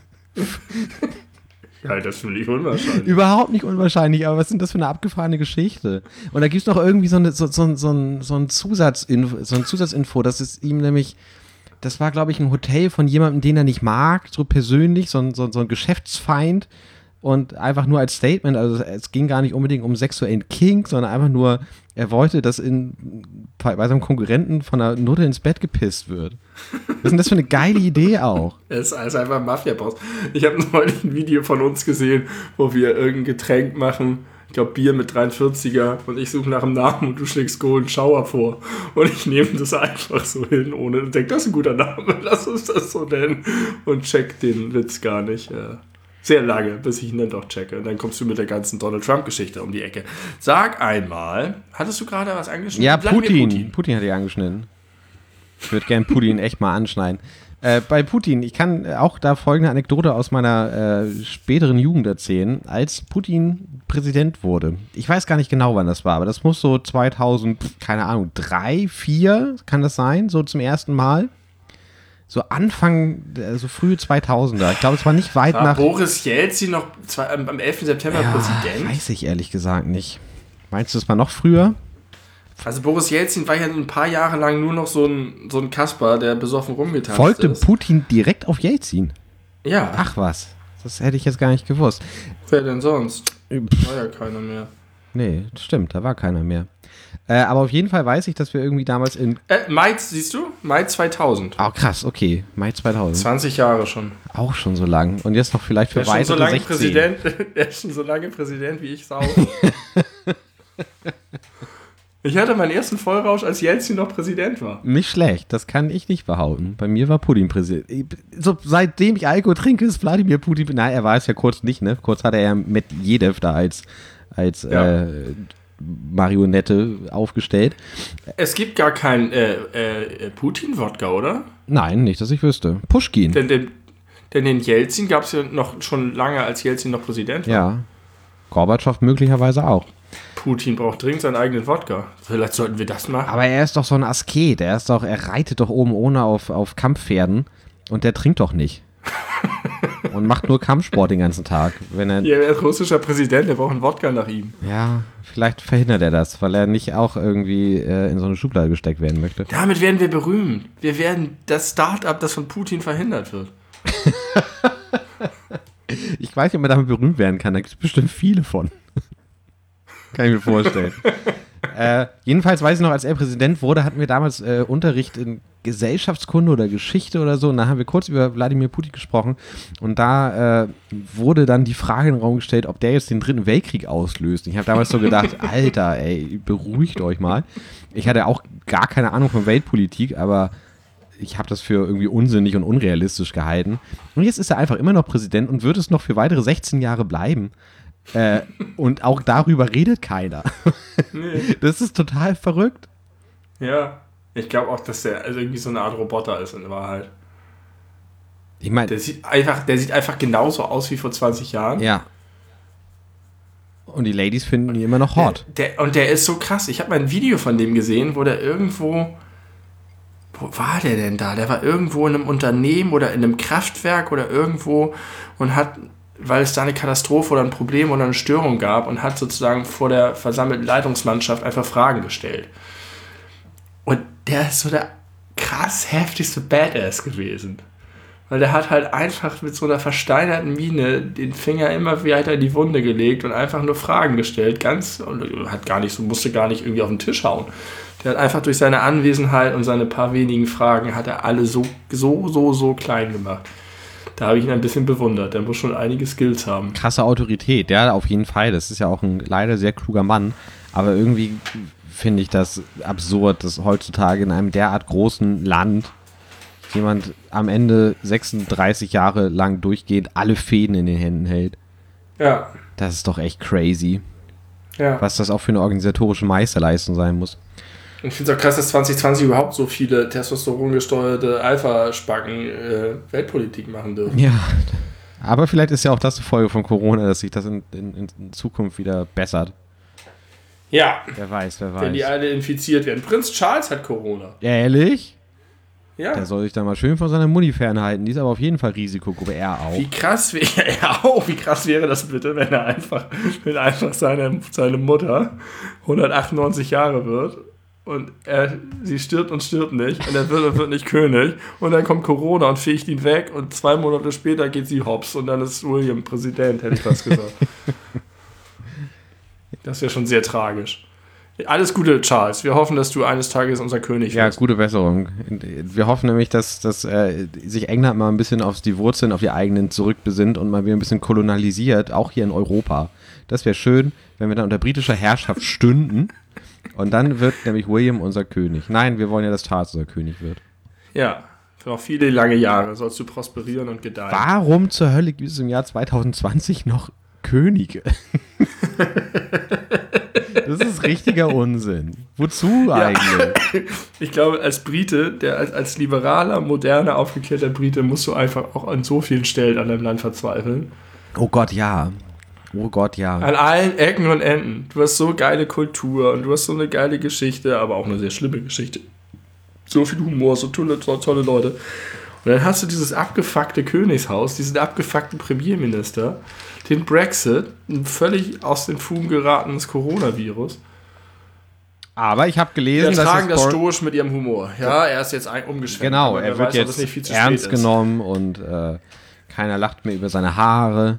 Ja, das finde ich unwahrscheinlich. Überhaupt nicht unwahrscheinlich, aber was sind das für eine abgefahrene Geschichte? Und da gibt es noch irgendwie so ein Zusatzinfo, das ist ihm nämlich, das war, glaube ich, ein Hotel von jemandem, den er nicht mag, so persönlich, so ein Geschäftsfeind, und einfach nur als Statement, also es ging gar nicht unbedingt um sexuellen Kink, sondern einfach nur, er wollte, dass bei seinem Konkurrenten von der Nutte ins Bett gepisst wird. Was ist denn das für eine geile Idee auch? Es ist also einfach ein Mafia-Boss. Ich habe neulich ein Video von uns gesehen, wo wir irgendein Getränk machen, ich glaube Bier mit 43er, und ich suche nach einem Namen und du schlägst Golden Shower vor. Und ich nehme das einfach so hin, ohne zu denken, das ist ein guter Name, lass uns das so nennen. Und check den Witz gar nicht. Sehr lange, bis ich ihn dann doch checke. Und dann kommst du mit der ganzen Donald Trump-Geschichte um die Ecke. Sag einmal, hattest du gerade was angeschnitten? Ja, Putin hat die angeschnitten. Ich würde gerne Putin echt mal anschneiden. Bei Putin, ich kann auch da folgende Anekdote aus meiner späteren Jugend erzählen, als Putin Präsident wurde. Ich weiß gar nicht genau, wann das war, aber das muss so 2000, keine Ahnung, 3, 4, kann das sein, so zum ersten Mal. So Anfang, so frühe 2000er. Ich glaube, es war nicht weit nach... Boris Jelzin noch am 11. September Präsident? Weiß ich ehrlich gesagt nicht. Meinst du, es war noch früher? Also Boris Jelzin war ja ein paar Jahre lang nur noch so ein Kasper, der besoffen rumgetanzt ist. Folgte Putin direkt auf Jelzin? Ja. Ach was, das hätte ich jetzt gar nicht gewusst. Wer denn sonst? War ja keiner mehr. Nee, das stimmt, da war keiner mehr. Aber auf jeden Fall weiß ich, dass wir irgendwie damals in... Mai, siehst du? Mai 2000. Oh krass, okay, Mai 2000. 20 Jahre schon. Auch schon so lang. Und jetzt noch vielleicht für weitere 16. Er ist schon so lange Präsident, wie ich auch. Ich hatte meinen ersten Vollrausch, als Jelzin noch Präsident war. Nicht schlecht, das kann ich nicht behaupten. Bei mir war Putin Präsident. So, seitdem ich Alkohol trinke, ist Wladimir Putin... Nein, er war es ja kurz nicht, ne? Kurz hatte er ja Medvedev da als Marionette aufgestellt. Es gibt gar kein Putin-Wodka, oder? Nein, nicht, dass ich wüsste. Puschkin. Denn den Jelzin gab es ja noch schon lange, als Jelzin noch Präsident war. Ja. Gorbatschow möglicherweise auch. Putin braucht dringend seinen eigenen Wodka. Vielleicht sollten wir das machen. Aber er ist doch so ein Asket. Er reitet doch oben ohne auf Kampfpferden und der trinkt doch nicht. Und macht nur Kampfsport den ganzen Tag. Er ist russischer Präsident, der braucht einen Wodka nach ihm. Ja, vielleicht verhindert er das, weil er nicht auch irgendwie in so eine Schublade gesteckt werden möchte. Damit werden wir berühmt. Wir werden das Start-up, das von Putin verhindert wird. Ich weiß nicht, ob man damit berühmt werden kann. Da gibt es bestimmt viele von. Kann ich mir vorstellen. Jedenfalls weiß ich noch, als er Präsident wurde, hatten wir damals Unterricht in Gesellschaftskunde oder Geschichte oder so. Und da haben wir kurz über Wladimir Putin gesprochen. Und da wurde dann die Frage in den Raum gestellt, ob der jetzt den Dritten Weltkrieg auslöst. Und ich habe damals so gedacht, Alter, ey, beruhigt euch mal. Ich hatte auch gar keine Ahnung von Weltpolitik, aber ich habe das für irgendwie unsinnig und unrealistisch gehalten. Und jetzt ist er einfach immer noch Präsident und wird es noch für weitere 16 Jahre bleiben. Und auch darüber redet keiner. Nee. Das ist total verrückt. Ja, ich glaube auch, dass der irgendwie so eine Art Roboter ist in Wahrheit. Ich meine, der sieht einfach genauso aus wie vor 20 Jahren. Ja. Und die Ladies finden ihn immer noch hot. Der ist so krass. Ich habe mal ein Video von dem gesehen, wo der irgendwo... Wo war der denn da? Der war irgendwo in einem Unternehmen oder in einem Kraftwerk oder irgendwo und hat... weil es da eine Katastrophe oder ein Problem oder eine Störung gab und hat sozusagen vor der versammelten Leitungsmannschaft einfach Fragen gestellt. Und der ist so der krass heftigste Badass gewesen. Weil der hat halt einfach mit so einer versteinerten Miene den Finger immer weiter in die Wunde gelegt und einfach nur Fragen gestellt. Musste gar nicht irgendwie auf den Tisch hauen. Der hat einfach durch seine Anwesenheit und seine paar wenigen Fragen hat er alle so klein gemacht. Da habe ich ihn ein bisschen bewundert. Der muss schon einige Skills haben. Krasse Autorität, ja, auf jeden Fall. Das ist ja auch ein leider sehr kluger Mann. Aber irgendwie finde ich das absurd, dass heutzutage in einem derart großen Land jemand am Ende 36 Jahre lang durchgehend alle Fäden in den Händen hält. Ja. Das ist doch echt crazy. Ja. Was das auch für eine organisatorische Meisterleistung sein muss. Ich finde es auch krass, dass 2020 überhaupt so viele testosterongesteuerte Alpha-Spacken Weltpolitik machen dürfen. Ja, aber vielleicht ist ja auch das eine Folge von Corona, dass sich das in Zukunft wieder bessert. Ja. Wer weiß. Wenn die alle infiziert werden. Prinz Charles hat Corona. Ehrlich? Ja. Der soll sich da mal schön von seiner Mutti fernhalten. Die ist aber auf jeden Fall Risikogruppe. Er auch. Wie krass wäre das bitte, wenn einfach seine Mutter 198 Jahre wird Und sie stirbt und stirbt nicht. Und er wird nicht König. Und dann kommt Corona und fegt ihn weg. Und 2 Monate später geht sie hops. Und dann ist William Präsident, hätte ich fast gesagt. Das wäre schon sehr tragisch. Alles Gute, Charles. Wir hoffen, dass du eines Tages unser König wirst. Ja, gute Besserung. Wir hoffen nämlich, dass sich England mal ein bisschen auf die Wurzeln, auf die eigenen zurückbesinnt und mal wieder ein bisschen kolonialisiert, auch hier in Europa. Das wäre schön, wenn wir dann unter britischer Herrschaft stünden. Und dann wird nämlich William unser König. Nein, wir wollen ja, dass Charles unser König wird. Ja, für noch viele lange Jahre sollst du prosperieren und gedeihen. Warum zur Hölle gibt es im Jahr 2020 noch Könige? Das ist richtiger Unsinn. Wozu eigentlich? Ich glaube, als Brite, als liberaler, moderner, aufgeklärter Brite, musst du einfach auch an so vielen Stellen an deinem Land verzweifeln. Oh Gott, ja. Oh Gott, ja. An allen Ecken und Enden. Du hast so geile Kultur und du hast so eine geile Geschichte, aber auch eine sehr schlimme Geschichte. So viel Humor, so tolle Leute. Und dann hast du dieses abgefuckte Königshaus, diesen abgefuckten Premierminister, den Brexit, ein völlig aus den Fugen geratenes Coronavirus. Aber ich habe gelesen, dass tragen das stoisch mit ihrem Humor. Ja, er ist jetzt umgeschwenkt. Genau, er wird jetzt ernst genommen und keiner lacht mehr über seine Haare.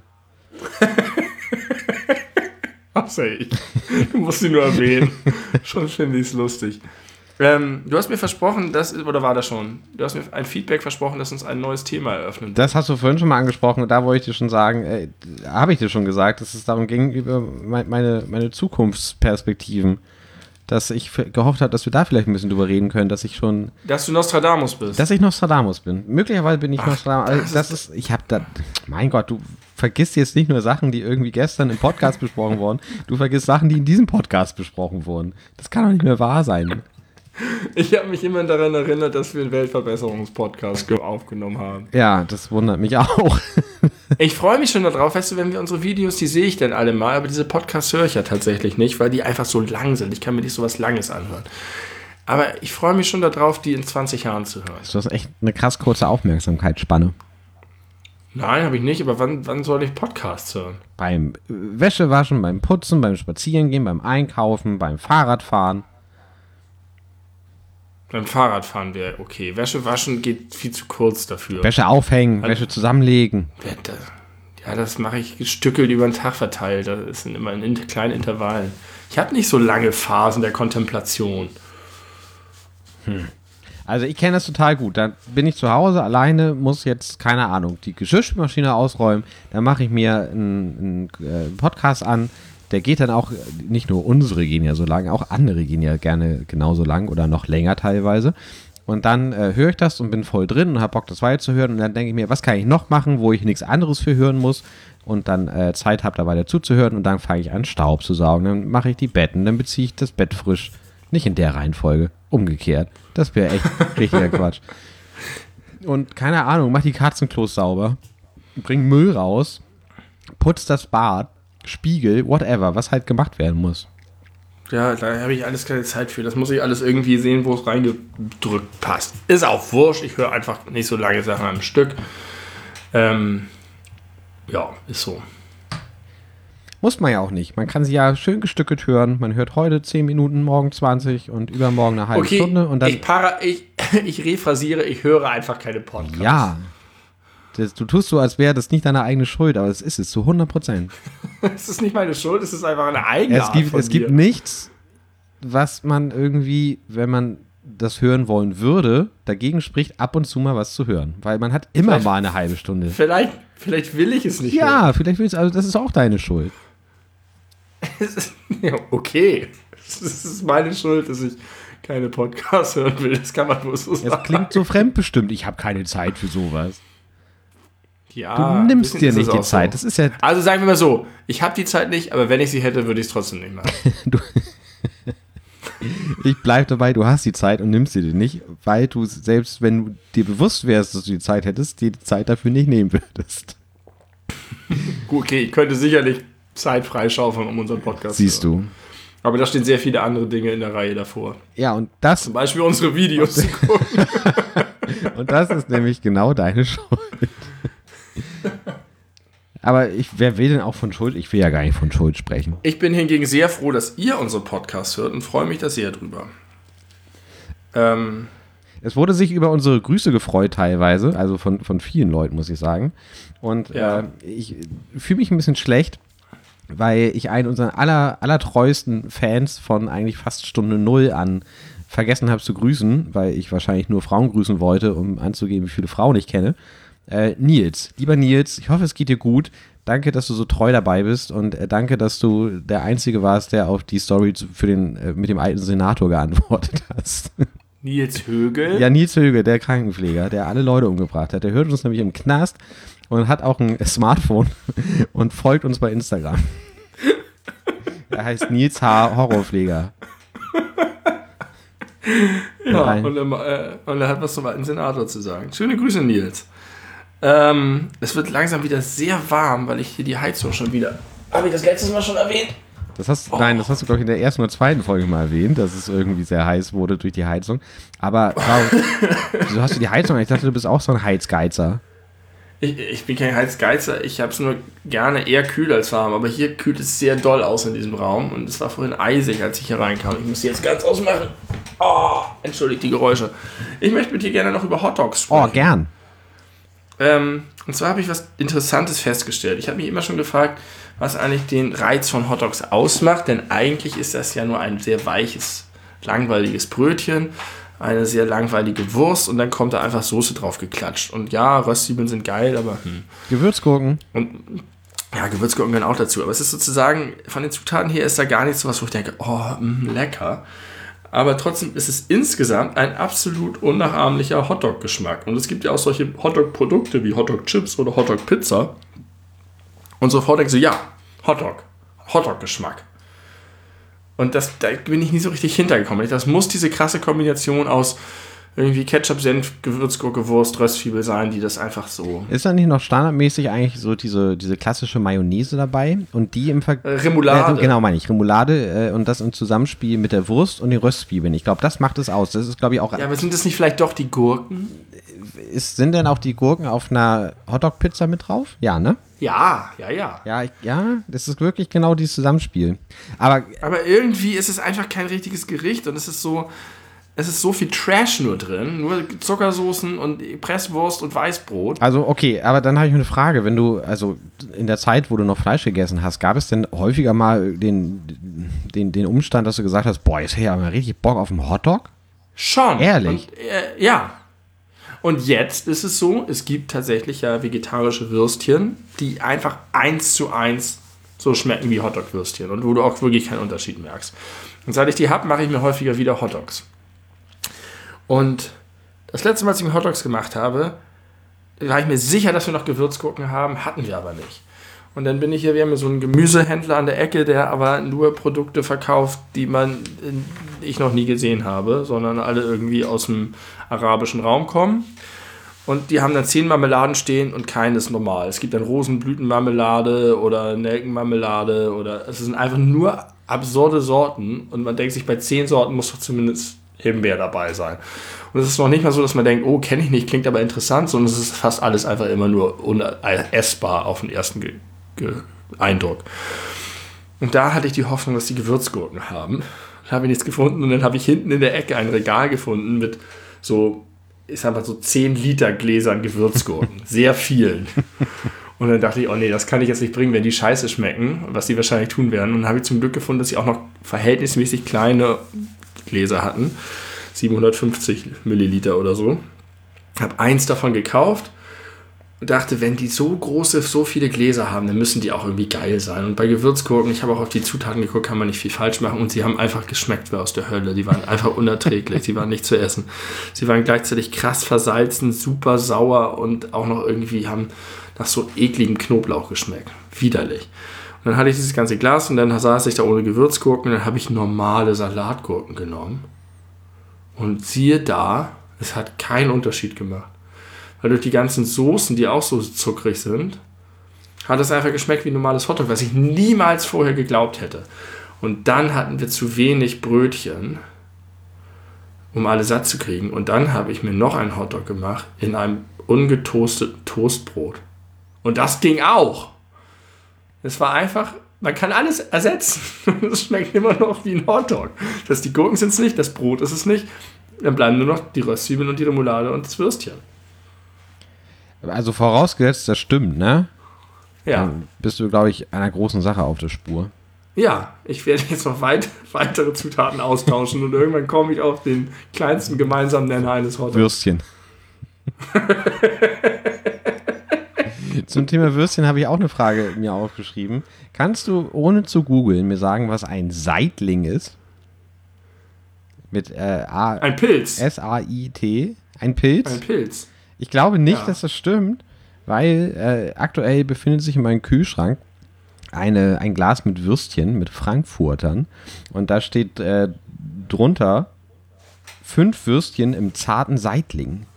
Ach, sei ich. Du musst ihn nur erwähnen. Schon finde ich es lustig. Du hast mir versprochen, oder war das schon? Du hast mir ein Feedback versprochen, das uns ein neues Thema eröffnet. Das hast du vorhin schon mal angesprochen und da wollte ich dir schon sagen, habe ich dir schon gesagt, dass es darum ging, über meine Zukunftsperspektiven, dass ich gehofft habe, dass wir da vielleicht ein bisschen drüber reden können, dass du Nostradamus bist. Dass ich Nostradamus bin. Möglicherweise bin ich Nostradamus. Mein Gott, du vergisst jetzt nicht nur Sachen, die irgendwie gestern im Podcast besprochen wurden, du vergisst Sachen, die in diesem Podcast besprochen wurden. Das kann doch nicht mehr wahr sein. Ich habe mich immer daran erinnert, dass wir einen Weltverbesserungspodcast aufgenommen haben. Ja, das wundert mich auch. Ich freue mich schon darauf, weißt du, wenn wir unsere Videos, die sehe ich dann alle mal, aber diese Podcasts höre ich ja tatsächlich nicht, weil die einfach so lang sind. Ich kann mir nicht so was Langes anhören. Aber ich freue mich schon darauf, die in 20 Jahren zu hören. Du hast echt eine krass kurze Aufmerksamkeitsspanne. Nein, habe ich nicht, aber wann soll ich Podcasts hören? Beim Wäschewaschen, beim Putzen, beim Spazierengehen, beim Einkaufen, beim Fahrradfahren. Beim Fahrradfahren wäre okay. Wäsche waschen geht viel zu kurz dafür. Wäsche aufhängen, Wäsche zusammenlegen. Ja, das mache ich gestückelt über den Tag verteilt. Das sind immer in kleinen Intervallen. Ich habe nicht so lange Phasen der Kontemplation. Also ich kenne das total gut. Dann bin ich zu Hause alleine, muss jetzt, keine Ahnung, die Geschirrspülmaschine ausräumen. Dann mache ich mir einen Podcast an. Der geht dann auch, nicht nur unsere gehen ja so lang, auch andere gehen ja gerne genauso lang oder noch länger teilweise. Und dann höre ich das und bin voll drin und habe Bock, das weiterzuhören. Und dann denke ich mir, was kann ich noch machen, wo ich nichts anderes für hören muss und dann Zeit habe, da weiter zuzuhören. Und dann fange ich an, Staub zu saugen. Dann mache ich die Betten, dann beziehe ich das Bett frisch. Nicht in der Reihenfolge, umgekehrt. Das wäre echt richtiger Quatsch. Und keine Ahnung, mach die Katzenklos sauber, bring Müll raus, putz das Bad, Spiegel, whatever, was halt gemacht werden muss. Ja, da habe ich alles keine Zeit für. Das muss ich alles irgendwie sehen, wo es reingedrückt passt. Ist auch wurscht. Ich höre einfach nicht so lange Sachen am Stück. Ja, ist so. Muss man ja auch nicht. Man kann sie ja schön gestückelt hören. Man hört heute 10 Minuten, morgen 20 und übermorgen eine halbe Stunde. Und dann ich rephrasiere, ich höre einfach keine Podcasts. Ja. Du tust so, als wäre das nicht deine eigene Schuld, aber es ist es zu 100%. Es ist nicht meine Schuld, es ist einfach eine eigene Art von Es gibt nichts, was man irgendwie, wenn man das hören wollen würde, dagegen spricht, ab und zu mal was zu hören. Weil man hat immer mal eine halbe Stunde. Vielleicht will ich es nicht hören. Ja, vielleicht willst du, also das ist auch deine Schuld. Ja, okay. Es ist meine Schuld, dass ich keine Podcasts hören will. Das kann man wohl so sagen. Es klingt so fremdbestimmt. Ich habe keine Zeit für sowas. Ja, du nimmst dir nicht die Zeit. So. Das ist ja also sagen wir mal so, ich habe die Zeit nicht, aber wenn ich sie hätte, würde ich es trotzdem nicht machen. Ich bleibe dabei, du hast die Zeit und nimmst sie dir nicht, weil du selbst, wenn du dir bewusst wärst, dass du die Zeit hättest, die Zeit dafür nicht nehmen würdest. Gut, okay, ich könnte sicherlich Zeit freischaufeln, um unseren Podcast Siehst zu hören. Du. Aber da stehen sehr viele andere Dinge in der Reihe davor. Ja, und das... Zum Beispiel unsere Videos zu gucken. Und das ist nämlich genau deine Schuld. Aber wer will denn auch von Schuld? Ich will ja gar nicht von Schuld sprechen. Ich bin hingegen sehr froh, dass ihr unsere Podcasts hört und freue mich da sehr drüber. Es wurde sich über unsere Grüße gefreut teilweise, also von vielen Leuten, muss ich sagen. Und ich fühle mich ein bisschen schlecht, weil ich einen unserer allertreuesten Fans von eigentlich fast Stunde 0 an vergessen habe zu grüßen, weil ich wahrscheinlich nur Frauen grüßen wollte, um anzugeben, wie viele Frauen ich kenne. Nils, lieber Nils, ich hoffe, es geht dir gut. Danke, dass du so treu dabei bist und danke, dass du der Einzige warst, der auf die Story mit dem alten Senator geantwortet hast. Nils Högel? Ja, Nils Högel, der Krankenpfleger, der alle Leute umgebracht hat. Der hört uns nämlich im Knast und hat auch ein Smartphone und folgt uns bei Instagram. Er heißt Nils H. Horrorpfleger. Ja, und er hat was zum alten Senator zu sagen. Schöne Grüße, Nils. Es wird langsam wieder sehr warm, weil ich hier die Heizung schon wieder... Habe ich das letztes Mal schon erwähnt? Nein, das hast du, glaube ich, in der ersten oder zweiten Folge mal erwähnt, dass es irgendwie sehr heiß wurde durch die Heizung. Aber wieso hast du die Heizung? Ich dachte, du bist auch so ein Heizgeizer. Ich bin kein Heizgeizer, ich habe es nur gerne eher kühl als warm, aber hier kühlt es sehr doll aus in diesem Raum und es war vorhin eisig, als ich hier reinkam. Ich muss jetzt ganz ausmachen. Oh, entschuldigt die Geräusche. Ich möchte mit dir gerne noch über Hotdogs sprechen. Oh, gern. Und zwar habe ich was Interessantes festgestellt. Ich habe mich immer schon gefragt, was eigentlich den Reiz von Hotdogs ausmacht, denn eigentlich ist das ja nur ein sehr weiches, langweiliges Brötchen, eine sehr langweilige Wurst und dann kommt da einfach Soße drauf geklatscht. Und ja, Röstzwiebeln sind geil, aber... Gewürzgurken. Und ja, Gewürzgurken gehören auch dazu. Aber es ist sozusagen, von den Zutaten her ist da gar nichts sowas, wo ich denke, oh, lecker. Aber trotzdem ist es insgesamt ein absolut unnachahmlicher Hotdog-Geschmack. Und es gibt ja auch solche Hotdog-Produkte wie Hotdog-Chips oder Hotdog-Pizza. Und sofort denkst du, ja, Hotdog-Geschmack. Und da bin ich nie so richtig hintergekommen. Das muss diese krasse Kombination aus irgendwie Ketchup, Senf, Gewürzgurke, Wurst, Röstzwiebel sein, die das einfach so... Ist da nicht noch standardmäßig eigentlich so diese klassische Mayonnaise dabei? Und die im Remoulade. Genau, meine ich. Remoulade und das im Zusammenspiel mit der Wurst und den Röstzwiebeln. Ich glaube, das macht es aus. Das ist, glaube ich, auch... Ja, aber sind das nicht vielleicht doch die Gurken? Sind denn auch die Gurken auf einer Hotdog-Pizza mit drauf? Ja, ne? Ja. Ja, das ist wirklich genau dieses Zusammenspiel. Aber irgendwie ist es einfach kein richtiges Gericht und es ist so viel Trash nur drin, nur Zuckersoßen und Presswurst und Weißbrot. Also okay, aber dann habe ich eine Frage, wenn du, also in der Zeit, wo du noch Fleisch gegessen hast, gab es denn häufiger mal den Umstand, dass du gesagt hast, boah, jetzt hätte ich aber mal richtig Bock auf einen Hotdog? Schon. Ehrlich? Und, ja. Und jetzt ist es so, es gibt tatsächlich ja vegetarische Würstchen, die einfach 1:1 so schmecken wie Hotdog-Würstchen und wo du auch wirklich keinen Unterschied merkst. Und seit ich die habe, mache ich mir häufiger wieder Hotdogs. Und das letzte Mal, als ich mir Hotdogs gemacht habe, war ich mir sicher, dass wir noch Gewürzgurken haben, hatten wir aber nicht. Und dann bin ich hier, wir haben so einen Gemüsehändler an der Ecke, der aber nur Produkte verkauft, die ich noch nie gesehen habe, sondern alle irgendwie aus dem arabischen Raum kommen. Und die haben dann 10 Marmeladen stehen und keines normal. Es gibt dann Rosenblütenmarmelade oder Nelkenmarmelade oder es sind einfach nur absurde Sorten und man denkt sich, bei 10 Sorten muss doch zumindest Himbeer dabei sein. Und es ist noch nicht mal so, dass man denkt, oh, kenne ich nicht, klingt aber interessant, sondern es ist fast alles einfach immer nur unessbar auf den ersten Eindruck. Und da hatte ich die Hoffnung, dass die Gewürzgurken haben. Da habe ich nichts gefunden und dann habe ich hinten in der Ecke ein Regal gefunden mit so, ich sag mal so 10 Liter Gläsern Gewürzgurken. Sehr vielen. Und dann dachte ich, oh nee, das kann ich jetzt nicht bringen, wenn die scheiße schmecken, was die wahrscheinlich tun werden. Und dann habe ich zum Glück gefunden, dass sie auch noch verhältnismäßig kleine Gläser hatten. 750 Milliliter oder so. Habe eins davon gekauft und dachte, wenn die so viele Gläser haben, dann müssen die auch irgendwie geil sein. Und bei Gewürzgurken, ich habe auch auf die Zutaten geguckt, kann man nicht viel falsch machen. Und sie haben einfach geschmeckt wie aus der Hölle. Die waren einfach unerträglich. Sie waren nicht zu essen. Sie waren gleichzeitig krass versalzen, super sauer und auch noch irgendwie haben nach so ekligem Knoblauch geschmeckt. Widerlich. Und dann hatte ich dieses ganze Glas und dann saß ich da ohne Gewürzgurken und dann habe ich normale Salatgurken genommen. Und siehe da, es hat keinen Unterschied gemacht. Weil durch die ganzen Soßen, die auch so zuckrig sind, hat es einfach geschmeckt wie ein normales Hotdog, was ich niemals vorher geglaubt hätte. Und dann hatten wir zu wenig Brötchen, um alle satt zu kriegen. Und dann habe ich mir noch einen Hotdog gemacht in einem ungetoasteten Toastbrot. Und das ging auch. Es war einfach, man kann alles ersetzen. Es schmeckt immer noch wie ein Hotdog. Die Gurken sind es nicht, das Brot ist es nicht. Dann bleiben nur noch die Röstzwiebeln und die Remoulade und das Würstchen. Also vorausgesetzt, das stimmt, ne? Ja. Dann bist du, glaube ich, einer großen Sache auf der Spur. Ja, ich werde jetzt noch weitere Zutaten austauschen und irgendwann komme ich auf den kleinsten gemeinsamen Nenner eines Hotdogs. Würstchen. Zum Thema Würstchen habe ich auch eine Frage mir aufgeschrieben. Kannst du, ohne zu googeln, mir sagen, was ein Seitling ist? Mit Ein Pilz. S-A-I-T. Ein Pilz? Ein Pilz. Ich glaube nicht, Ja. dass das stimmt, weil aktuell befindet sich in meinem Kühlschrank ein Glas mit Würstchen, mit Frankfurtern. Und da steht drunter 5 Würstchen im zarten Seitling.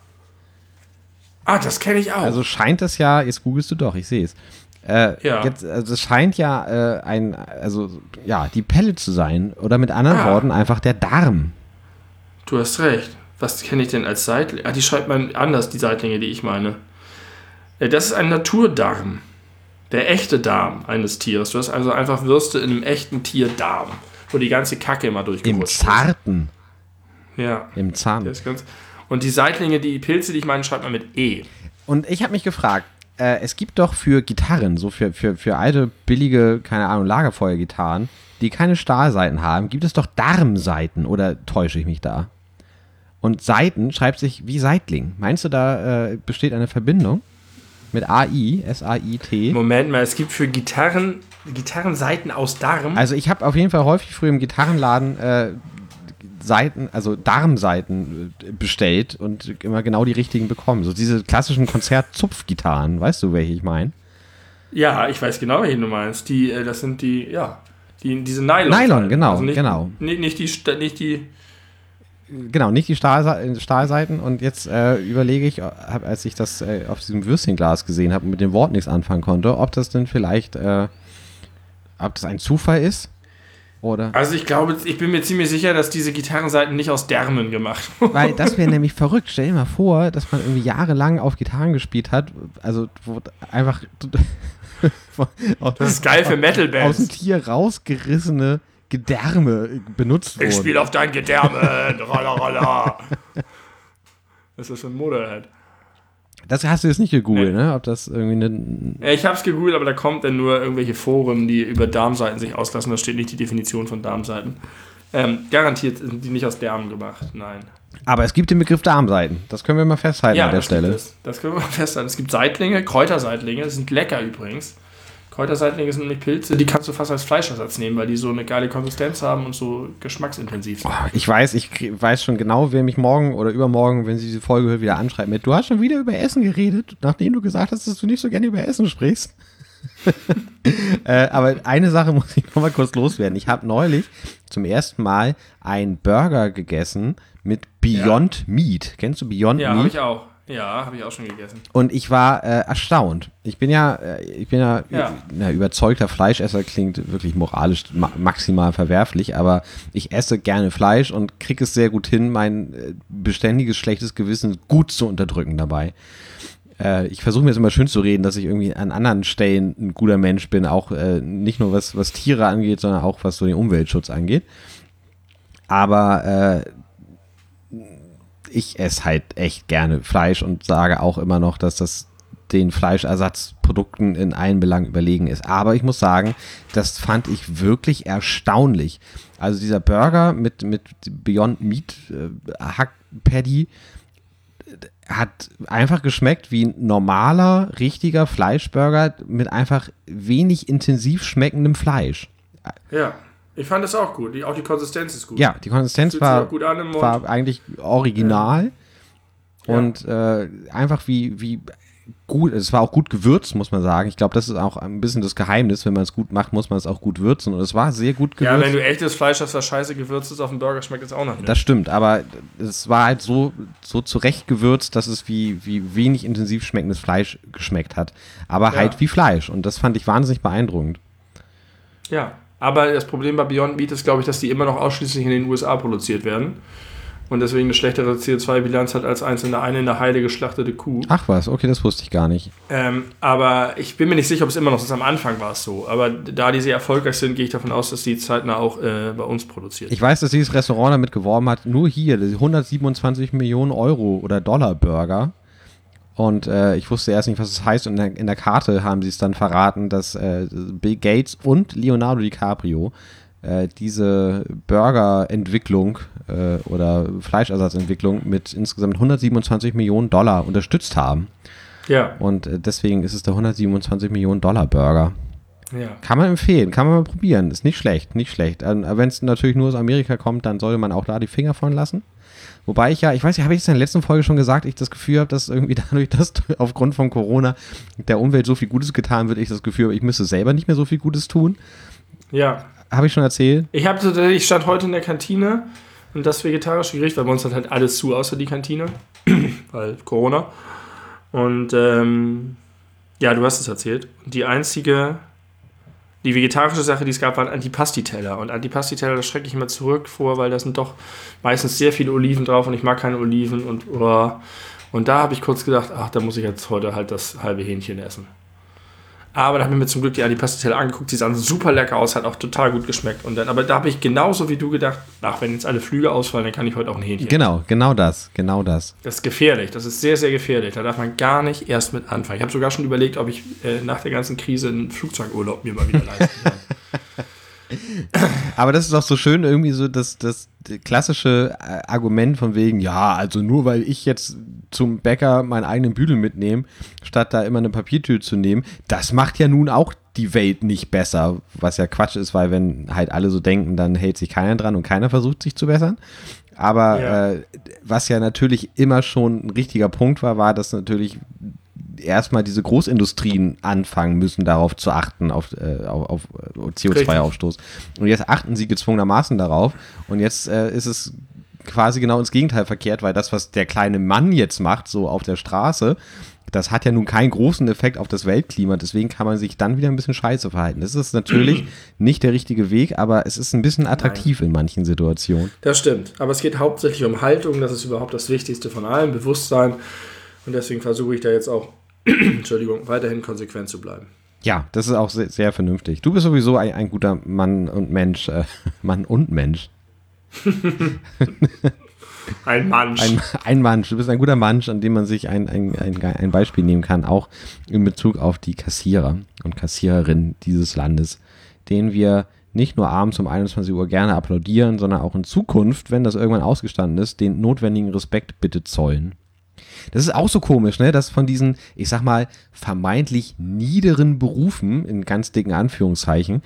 Ah, das kenne ich auch. Also scheint das ja, jetzt googelst du doch, ich sehe es. Ja. Jetzt, also es scheint ja die Pelle zu sein. Oder mit anderen Worten einfach der Darm. Du hast recht. Was kenne ich denn als Seitling? Ah, die schreibt man anders, die Seitlinge, die ich meine. Das ist ein Naturdarm. Der echte Darm eines Tieres. Du hast also einfach Würste in einem echten Tierdarm, wo die ganze Kacke immer Im durchgerutscht zarten. ist. Ja. Im Zahn. Das ist ganz. Und die Seitlinge, die Pilze, die ich meine, schreibt man mit E. Und ich habe mich gefragt, es gibt doch für Gitarren, so für alte, billige, keine Ahnung, Lagerfeuergitarren, die keine Stahlsaiten haben, gibt es doch Darmsaiten, oder täusche ich mich da? Und Saiten schreibt sich wie Seitling. Meinst du, da besteht eine Verbindung? Mit A-I, S-A-I-T? Moment mal, es gibt für Gitarrensaiten aus Darm. Also ich habe auf jeden Fall häufig früher im Gitarrenladen Saiten, also Darmsaiten bestellt und immer genau die richtigen bekommen. So diese klassischen Konzert-Zupfgitarren, weißt du, welche ich meine? Ja, ich weiß genau, welche du meinst. Das sind diese Nylon. Nylon, genau, also nicht, genau. Nicht die. Genau, nicht die Stahlseiten. Und jetzt überlege ich, als ich das auf diesem Würstchenglas gesehen habe und mit dem Wort nichts anfangen konnte, ob das denn vielleicht, ob das ein Zufall ist. Oder? Also ich glaube, ich bin mir ziemlich sicher, dass diese Gitarrensaiten nicht aus Därmen gemacht wurden. Weil das wäre nämlich verrückt. Stell dir mal vor, dass man irgendwie jahrelang auf Gitarren gespielt hat, also wo einfach Das ist geil für aus dem Metal-Bands. Tier rausgerissene Gedärme benutzt wurden. Ich spiele auf dein Gedärme. Rolla, rolla. Das ist für ein Motorhead. Das hast du jetzt nicht gegoogelt, ne? Ob das irgendwie eine. Ich habe es gegoogelt, aber da kommt dann nur irgendwelche Foren, die über Darmseiten sich auslassen. Da steht nicht die Definition von Darmseiten. Garantiert sind die nicht aus Därmen gemacht, nein. Aber es gibt den Begriff Darmseiten. Das können wir mal festhalten an der Stelle. Das können wir mal festhalten. Es gibt Seitlinge, Kräuterseitlinge, die sind lecker übrigens. Kräuterseitlinge sind nämlich Pilze, die kannst du fast als Fleischersatz nehmen, weil die so eine geile Konsistenz haben und so geschmacksintensiv sind. Ich weiß schon genau, wer mich morgen oder übermorgen, wenn sie diese Folge hört, wieder anschreibt mit: Du hast schon wieder über Essen geredet, nachdem du gesagt hast, dass du nicht so gerne über Essen sprichst. Aber eine Sache muss ich noch mal kurz loswerden. Ich habe neulich zum ersten Mal einen Burger gegessen mit Beyond Meat. Kennst du Beyond Meat? Ja, habe ich auch. Ja, habe ich auch schon gegessen. Und ich war erstaunt. Ich bin ja überzeugter Fleischesser, klingt wirklich moralisch maximal verwerflich, aber ich esse gerne Fleisch und kriege es sehr gut hin, mein beständiges schlechtes Gewissen gut zu unterdrücken dabei. Ich versuche mir jetzt immer schön zu reden, dass ich irgendwie an anderen Stellen ein guter Mensch bin, auch nicht nur was Tiere angeht, sondern auch was so den Umweltschutz angeht. Aber ich esse halt echt gerne Fleisch und sage auch immer noch, dass das den Fleischersatzprodukten in allen Belangen überlegen ist. Aber ich muss sagen, das fand ich wirklich erstaunlich. Also dieser Burger mit Beyond Meat Hack Patty hat einfach geschmeckt wie ein normaler, richtiger Fleischburger mit einfach wenig intensiv schmeckendem Fleisch. Ja, ich fand das auch gut. Auch die Konsistenz ist gut. Ja, die Konsistenz Fühlt sich auch gut an im Mund. war eigentlich original und einfach wie gut, es war auch gut gewürzt, muss man sagen. Ich glaube, das ist auch ein bisschen das Geheimnis. Wenn man es gut macht, muss man es auch gut würzen. Und es war sehr gut gewürzt. Ja, wenn du echtes Fleisch hast, was scheiße gewürzt ist auf dem Burger, schmeckt es auch noch nicht. Das stimmt, aber es war halt so zurecht gewürzt, dass es wie wenig intensiv schmeckendes Fleisch geschmeckt hat. Aber halt wie Fleisch. Und das fand ich wahnsinnig beeindruckend. Ja, aber das Problem bei Beyond Meat ist, glaube ich, dass die immer noch ausschließlich in den USA produziert werden. und deswegen eine schlechtere CO2-Bilanz hat als eine in der Heide geschlachtete Kuh. Ach was, okay, das wusste ich gar nicht. Aber ich bin mir nicht sicher, ob es immer noch so ist. Am Anfang war es so. Aber da die sehr erfolgreich sind, gehe ich davon aus, dass die zeitnah auch bei uns produziert. Ich weiß, dass dieses Restaurant damit geworben hat, nur hier, 127 Millionen Euro oder Dollar Burger. Und ich wusste erst nicht, was es heißt. Und in der Karte haben sie es dann verraten, dass Bill Gates und Leonardo DiCaprio diese Burgerentwicklung oder Fleischersatzentwicklung mit insgesamt 127 Millionen Dollar unterstützt haben. Ja. Und deswegen ist es der 127 Millionen Dollar Burger. Ja. Kann man empfehlen, kann man mal probieren. Ist nicht schlecht, nicht schlecht. Wenn es natürlich nur aus Amerika kommt, dann sollte man auch da die Finger von lassen. Wobei ich weiß nicht, habe ich es in der letzten Folge schon gesagt, ich das Gefühl habe, dass irgendwie dadurch, dass aufgrund von Corona der Umwelt so viel Gutes getan wird, ich das Gefühl habe, ich müsste selber nicht mehr so viel Gutes tun. Ja. Habe ich schon erzählt? Ich stand heute in der Kantine und das vegetarische Gericht, weil bei uns hat halt alles zu, außer die Kantine, weil Corona. Und ja, du hast es erzählt. Und die vegetarische Sache, die es gab, waren Antipasti-Teller. Und Antipasti-Teller, da schrecke ich immer zurück vor, weil da sind doch meistens sehr viele Oliven drauf und ich mag keine Oliven. Und da habe ich kurz gedacht, ach, da muss ich jetzt heute halt das halbe Hähnchen essen. Aber da habe ich mir zum Glück die Antipasti-Teller angeguckt, die sahen super lecker aus, hat auch total gut geschmeckt. Aber da habe ich genauso wie du gedacht, ach, wenn jetzt alle Flüge ausfallen, dann kann ich heute auch ein Hähnchen essen. Genau das. Das ist gefährlich, das ist sehr, sehr gefährlich. Da darf man gar nicht erst mit anfangen. Ich habe sogar schon überlegt, ob ich nach der ganzen Krise einen Flugzeugurlaub mir mal wieder leisten kann. Aber das ist doch so schön, irgendwie so das klassische Argument von wegen, ja, also nur weil ich jetzt zum Bäcker meinen eigenen Büdel mitnehme, statt da immer eine Papiertüte zu nehmen, das macht ja nun auch die Welt nicht besser, was ja Quatsch ist, weil wenn halt alle so denken, dann hält sich keiner dran und keiner versucht sich zu bessern. Aber Ja. Was ja natürlich immer schon ein richtiger Punkt war, dass natürlich erstmal diese Großindustrien anfangen müssen, darauf zu achten, auf CO2-Ausstoß. Und jetzt achten sie gezwungenermaßen darauf. Und jetzt ist es quasi genau ins Gegenteil verkehrt, weil das, was der kleine Mann jetzt macht, so auf der Straße, das hat ja nun keinen großen Effekt auf das Weltklima. Deswegen kann man sich dann wieder ein bisschen scheiße verhalten. Das ist natürlich nicht der richtige Weg, aber es ist ein bisschen attraktiv in manchen Situationen. Das stimmt. Aber es geht hauptsächlich um Haltung. Das ist überhaupt das Wichtigste von allem. Bewusstsein. Und deswegen versuche ich da jetzt auch weiterhin konsequent zu bleiben. Ja, das ist auch sehr, sehr vernünftig. Du bist sowieso ein guter Mann und Mensch. Mann und Mensch. Ein Mensch. Ein Mensch. Du bist ein guter Mensch, an dem man sich ein Beispiel nehmen kann, auch in Bezug auf die Kassierer und Kassiererinnen dieses Landes, denen wir nicht nur abends um 21 Uhr gerne applaudieren, sondern auch in Zukunft, wenn das irgendwann ausgestanden ist, den notwendigen Respekt bitte zollen. Das ist auch so komisch, ne, dass von diesen, ich sag mal, vermeintlich niederen Berufen, in ganz dicken Anführungszeichen,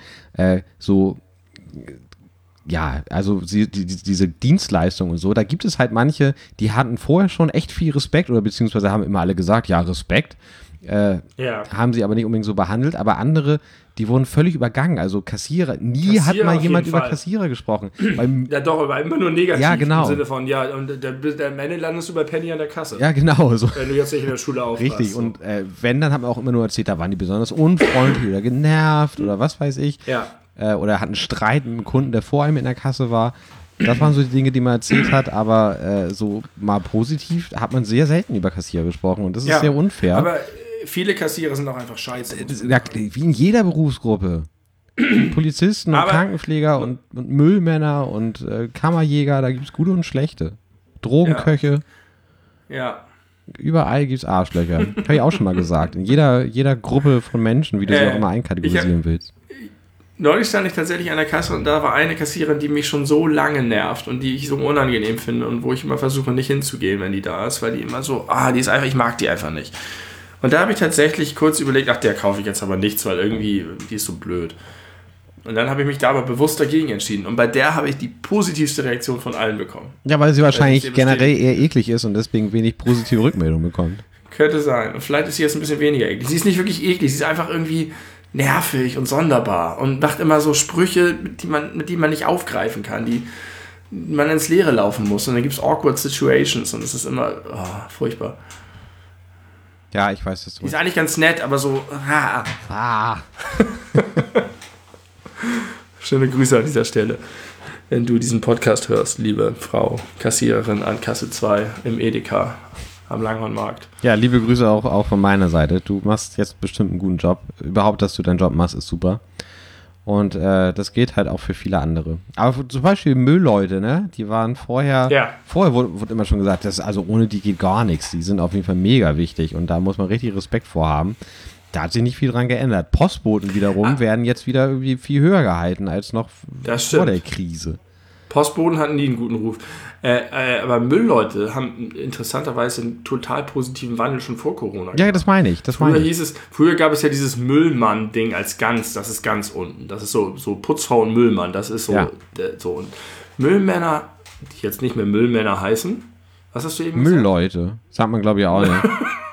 diese Dienstleistung und so, da gibt es halt manche, die hatten vorher schon echt viel Respekt oder beziehungsweise haben immer alle gesagt, ja, Respekt, haben sie aber nicht unbedingt so behandelt, aber andere, die wurden völlig übergangen, also Kassierer, hat mal jemand über Kassierer gesprochen. Ja doch, aber immer nur negativ, ja, genau. Im Sinne von, ja, und am Ende landest du bei Penny an der Kasse. Ja, genau. So. Wenn du jetzt nicht in der Schule aufpasst. Richtig, und wenn, dann haben wir auch immer nur erzählt, da waren die besonders unfreundlich oder genervt oder was weiß ich. Ja. Oder hatten Streit mit einem Kunden, der vor einem in der Kasse war. Das waren so die Dinge, die man erzählt hat, aber so mal positiv hat man sehr selten über Kassierer gesprochen und das ist sehr unfair. Aber viele Kassierer sind auch einfach scheiße. Ja, wie in jeder Berufsgruppe. Polizisten und Krankenpfleger und Müllmänner und Kammerjäger, da gibt es gute und schlechte. Drogenköche. Ja. Überall gibt es Arschlöcher. Habe ich auch schon mal gesagt. In jeder Gruppe von Menschen, wie du sie auch immer einkategorisieren willst. Neulich stand ich tatsächlich an der Kasse und da war eine Kassiererin, die mich schon so lange nervt und die ich so unangenehm finde und wo ich immer versuche, nicht hinzugehen, wenn die da ist, weil die immer so, die ist einfach, ich mag die einfach nicht. Und da habe ich tatsächlich kurz überlegt, ach, der kaufe ich jetzt aber nichts, weil irgendwie, die ist so blöd. Und dann habe ich mich da aber bewusst dagegen entschieden. Und bei der habe ich die positivste Reaktion von allen bekommen. Ja, weil sie wahrscheinlich generell eher eklig ist und deswegen wenig positive Rückmeldungen bekommt. Könnte sein. Und vielleicht ist sie jetzt ein bisschen weniger eklig. Sie ist nicht wirklich eklig, sie ist einfach irgendwie nervig und sonderbar und macht immer so Sprüche, mit denen man nicht aufgreifen kann, die man ins Leere laufen muss. Und dann gibt es awkward situations und es ist immer furchtbar. Ja, ich weiß das. Die ist eigentlich ganz nett, aber so. Schöne Grüße an dieser Stelle. wenn du diesen Podcast hörst, liebe Frau Kassiererin an Kasse 2 im Edeka am Langhornmarkt. Ja, liebe Grüße auch von meiner Seite. Du machst jetzt bestimmt einen guten Job. Überhaupt, dass du deinen Job machst, ist super. Und das geht halt auch für viele andere. Aber zum Beispiel Müllleute, ne? Die waren vorher... Ja. Vorher wurde immer schon gesagt, also ohne die geht gar nichts. Die sind auf jeden Fall mega wichtig und da muss man richtig Respekt vor haben. Da hat sich nicht viel dran geändert. Postboten wiederum werden jetzt wieder irgendwie viel höher gehalten als noch vor der Krise. Postboten hatten nie einen guten Ruf. Aber Müllleute haben interessanterweise einen total positiven Wandel schon vor Corona. Ja, das meine ich. Früher gab es ja dieses Müllmann-Ding als ganz, das ist ganz unten. Das ist so Putzfrau und Müllmann. Das ist so. Ja. So. Und Müllmänner, die jetzt nicht mehr Müllmänner heißen. Was hast du eben gesagt? Müllleute. Sagt man, glaube ich, auch nicht.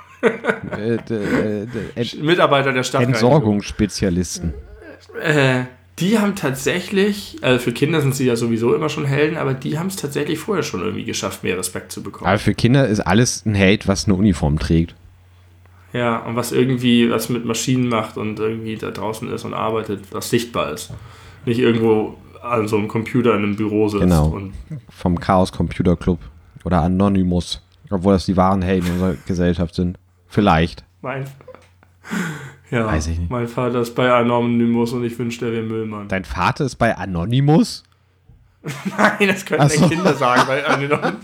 Mitarbeiter der Stadt. Entsorgungsspezialisten. Die haben tatsächlich, für Kinder sind sie ja sowieso immer schon Helden, aber die haben es tatsächlich vorher schon irgendwie geschafft, mehr Respekt zu bekommen. Aber für Kinder ist alles ein Held, was eine Uniform trägt. Ja, und was irgendwie was mit Maschinen macht und irgendwie da draußen ist und arbeitet, was sichtbar ist. Nicht irgendwo an so einem Computer in einem Büro sitzt. Genau, und vom Chaos Computer Club oder Anonymous, obwohl das die wahren Helden unserer Gesellschaft sind. Vielleicht. Ja, weiß ich nicht. Mein Vater ist bei Anonymous und ich wünschte, er wäre Müllmann. Dein Vater ist bei Anonymous? Nein, das könnten ja Kinder sagen bei Anonymous.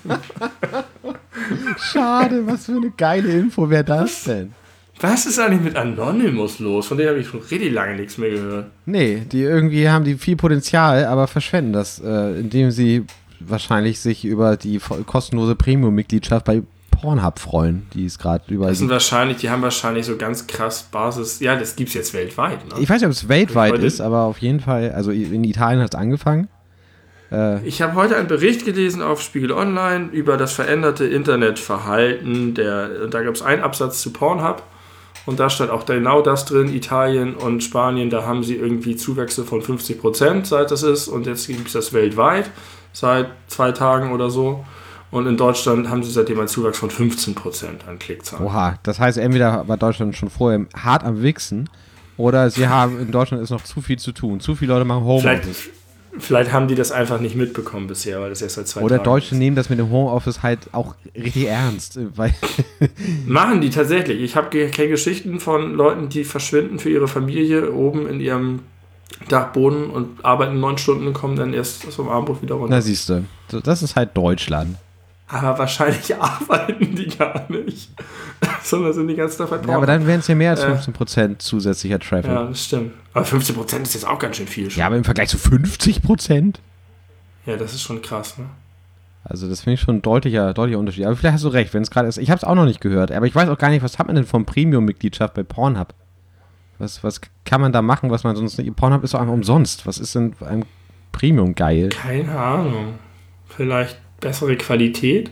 Schade, was für eine geile Info wäre das denn? Was ist eigentlich mit Anonymous los? Von denen habe ich schon richtig lange nichts mehr gehört. Nee, die irgendwie haben die viel Potenzial, aber verschwenden das, indem sie wahrscheinlich sich über die kostenlose Premium-Mitgliedschaft bei Pornhub freuen, die ist gerade überall. Die haben wahrscheinlich so ganz krass Basis. Ja, das gibt es jetzt weltweit. Ne? Ich weiß nicht, ob es weltweit ist, aber auf jeden Fall, also in Italien hat es angefangen. Ich habe heute einen Bericht gelesen auf Spiegel Online über das veränderte Internetverhalten. Da gab es einen Absatz zu Pornhub und da stand auch genau das drin. Italien und Spanien, da haben sie irgendwie Zuwächse von 50%, seit das ist. Und jetzt gibt es das weltweit, seit 2 Tagen oder so. Und in Deutschland haben sie seitdem einen Zuwachs von 15% an Klickzahlen. Oha, das heißt, entweder war Deutschland schon vorher hart am Wichsen oder sie haben, in Deutschland ist noch zu viel zu tun. Zu viele Leute machen Homeoffice. Vielleicht haben die das einfach nicht mitbekommen bisher, weil das erst seit 2 Tagen oder Deutsche nehmen das mit dem Homeoffice halt auch richtig ernst. Weil machen die tatsächlich. Ich habe Geschichten von Leuten, die verschwinden für ihre Familie oben in ihrem Dachboden und arbeiten 9 Stunden und kommen dann erst zum Abendbrot wieder runter. Na siehst du, das ist halt Deutschland. Aber wahrscheinlich arbeiten die gar nicht, sondern sind die ganze Zeit bei Porn. Ja, aber dann wären es ja mehr als 15% zusätzlicher Traffic. Ja, das stimmt. Aber 15% ist jetzt auch ganz schön viel. Schon. Ja, aber im Vergleich zu 50%? Ja, das ist schon krass, ne? Also das finde ich schon ein deutlicher Unterschied. Aber vielleicht hast du recht, wenn es gerade ist. Ich habe es auch noch nicht gehört, aber ich weiß auch gar nicht, was hat man denn von Premium-Mitgliedschaft bei Pornhub? Was kann man da machen, was man sonst nicht... Pornhub ist doch einfach umsonst. Was ist denn ein Premium geil? Keine Ahnung. Vielleicht bessere Qualität?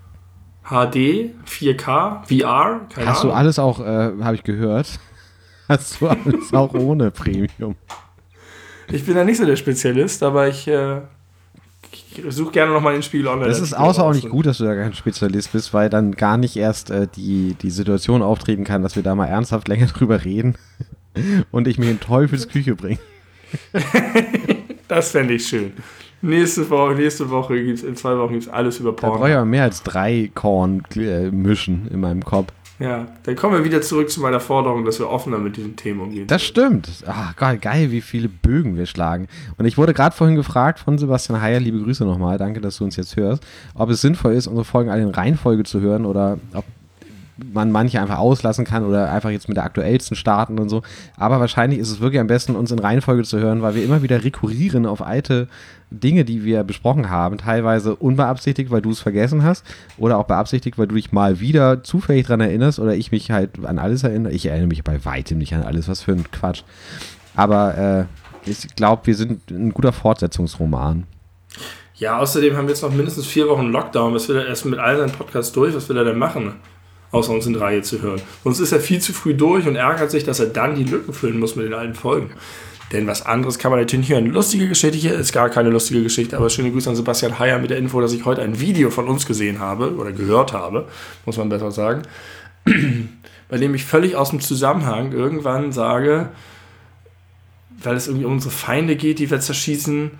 HD? 4K? VR? Keine Hast Ahnung. du alles auch, habe ich gehört, hast du alles auch ohne Premium? Ich bin da nicht so der Spezialist, aber ich suche gerne nochmal den Spiegel Online. Das ist außerordentlich gut, dass du da kein Spezialist bist, weil dann gar nicht erst die Situation auftreten kann, dass wir da mal ernsthaft länger drüber reden und ich mich in Teufelsküche bringe. Das fände ich schön. Nächste Woche in 2 Wochen gibt es alles über Porn. Da brauche ich aber mehr als 3 Korn mischen in meinem Kopf. Ja, dann kommen wir wieder zurück zu meiner Forderung, dass wir offener mit diesen Themen umgehen. Das stimmt. Ach, geil, wie viele Bögen wir schlagen. Und ich wurde gerade vorhin gefragt von Sebastian Heyer, liebe Grüße nochmal, danke, dass du uns jetzt hörst, ob es sinnvoll ist, unsere Folgen alle in Reihenfolge zu hören oder ob man manche einfach auslassen kann oder einfach jetzt mit der aktuellsten starten und so. Aber wahrscheinlich ist es wirklich am besten, uns in Reihenfolge zu hören, weil wir immer wieder rekurrieren auf alte Dinge, die wir besprochen haben. Teilweise unbeabsichtigt, weil du es vergessen hast oder auch beabsichtigt, weil du dich mal wieder zufällig dran erinnerst oder ich mich halt an alles erinnere. Ich erinnere mich bei weitem nicht an alles, was für ein Quatsch. Aber ich glaube, wir sind ein guter Fortsetzungsroman. Ja, außerdem haben wir jetzt noch mindestens 4 Wochen Lockdown. Was will er erst mit all seinen Podcasts durch? Was will er denn machen? Außer uns in Reihe zu hören. Sonst ist er viel zu früh durch und ärgert sich, dass er dann die Lücken füllen muss mit den alten Folgen. Denn was anderes kann man natürlich hören. Lustige Geschichte hier ist gar keine lustige Geschichte, aber schöne Grüße an Sebastian Heyer mit der Info, dass ich heute ein Video von uns gesehen habe, oder gehört habe, muss man besser sagen, bei dem ich völlig aus dem Zusammenhang irgendwann sage, weil es irgendwie um unsere Feinde geht, die wir zerschießen,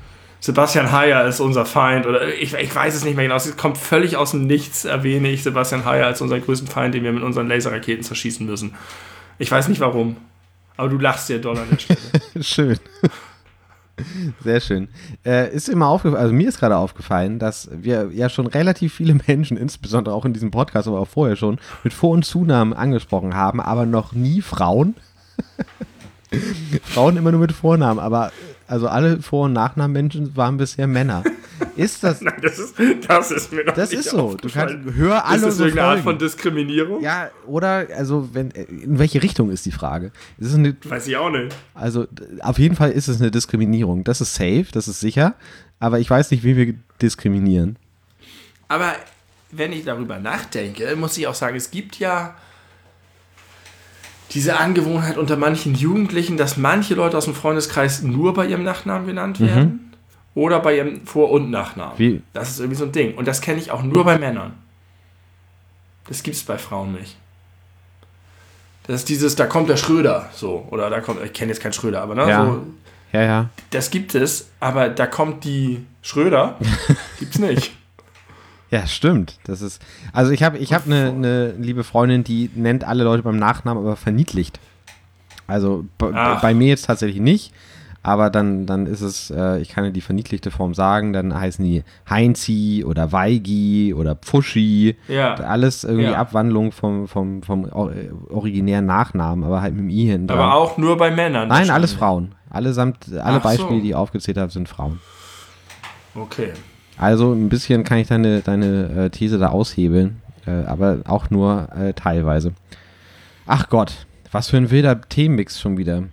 Sebastian Hayer ist unser Feind oder ich weiß es nicht mehr genau. Es kommt völlig aus dem Nichts, erwähne ich Sebastian Hayer als unseren größten Feind, den wir mit unseren Laserraketen zerschießen müssen. Ich weiß nicht warum, aber du lachst sehr doll an der Stelle. Schön. Sehr schön. Ist immer aufgefallen, also mir ist gerade aufgefallen, dass wir ja schon relativ viele Menschen, insbesondere auch in diesem Podcast, aber auch vorher schon, mit Vor- und Zunamen angesprochen haben, aber noch nie Frauen. Frauen immer nur mit Vornamen, aber also alle Vor- und Nachnamen-Menschen waren bisher Männer. Ist das... Nein, das ist mir noch Das nicht ist so. Du kannst, aufgefallen. hör alle Ist das so irgendeine Art Folgen. von Diskriminierung? Ja, oder, also, in welche Richtung ist die Frage? Ist es eine, Weiß ich auch nicht. also, auf jeden Fall ist es eine Diskriminierung. Das ist safe, das ist sicher, aber ich weiß nicht, wie wir diskriminieren. Aber wenn ich darüber nachdenke, muss ich auch sagen, es gibt ja diese Angewohnheit unter manchen Jugendlichen, dass manche Leute aus dem Freundeskreis nur bei ihrem Nachnamen genannt werden oder bei ihrem Vor- und Nachnamen. Wie? Das ist irgendwie so ein Ding. Und das kenne ich auch nur bei Männern. Das gibt es bei Frauen nicht. Das ist dieses, da kommt der Schröder, so. Oder da kommt, ich kenne jetzt keinen Schröder, aber ne, Ja. so. Ja. Das gibt es, aber da kommt die Schröder, gibt's nicht. Ja, stimmt. Das ist, also ich hab eine liebe Freundin, die nennt alle Leute beim Nachnamen, aber verniedlicht. Also bei mir jetzt tatsächlich nicht, aber dann ist es, ich kann ja die verniedlichte Form sagen, dann heißen die Heinzi oder Weigi oder Pfuschi. Ja. Alles irgendwie Ja. Abwandlung vom originären Nachnamen, aber halt mit dem I hinten dran. Aber auch nur bei Männern. Nein, alles wahrscheinlich. Frauen. Alle Ach so. Beispiele, die ich aufgezählt habe, sind Frauen. Okay. Also ein bisschen kann ich deine These da aushebeln, aber auch nur teilweise. Ach Gott, was für ein wilder Themenmix schon wieder.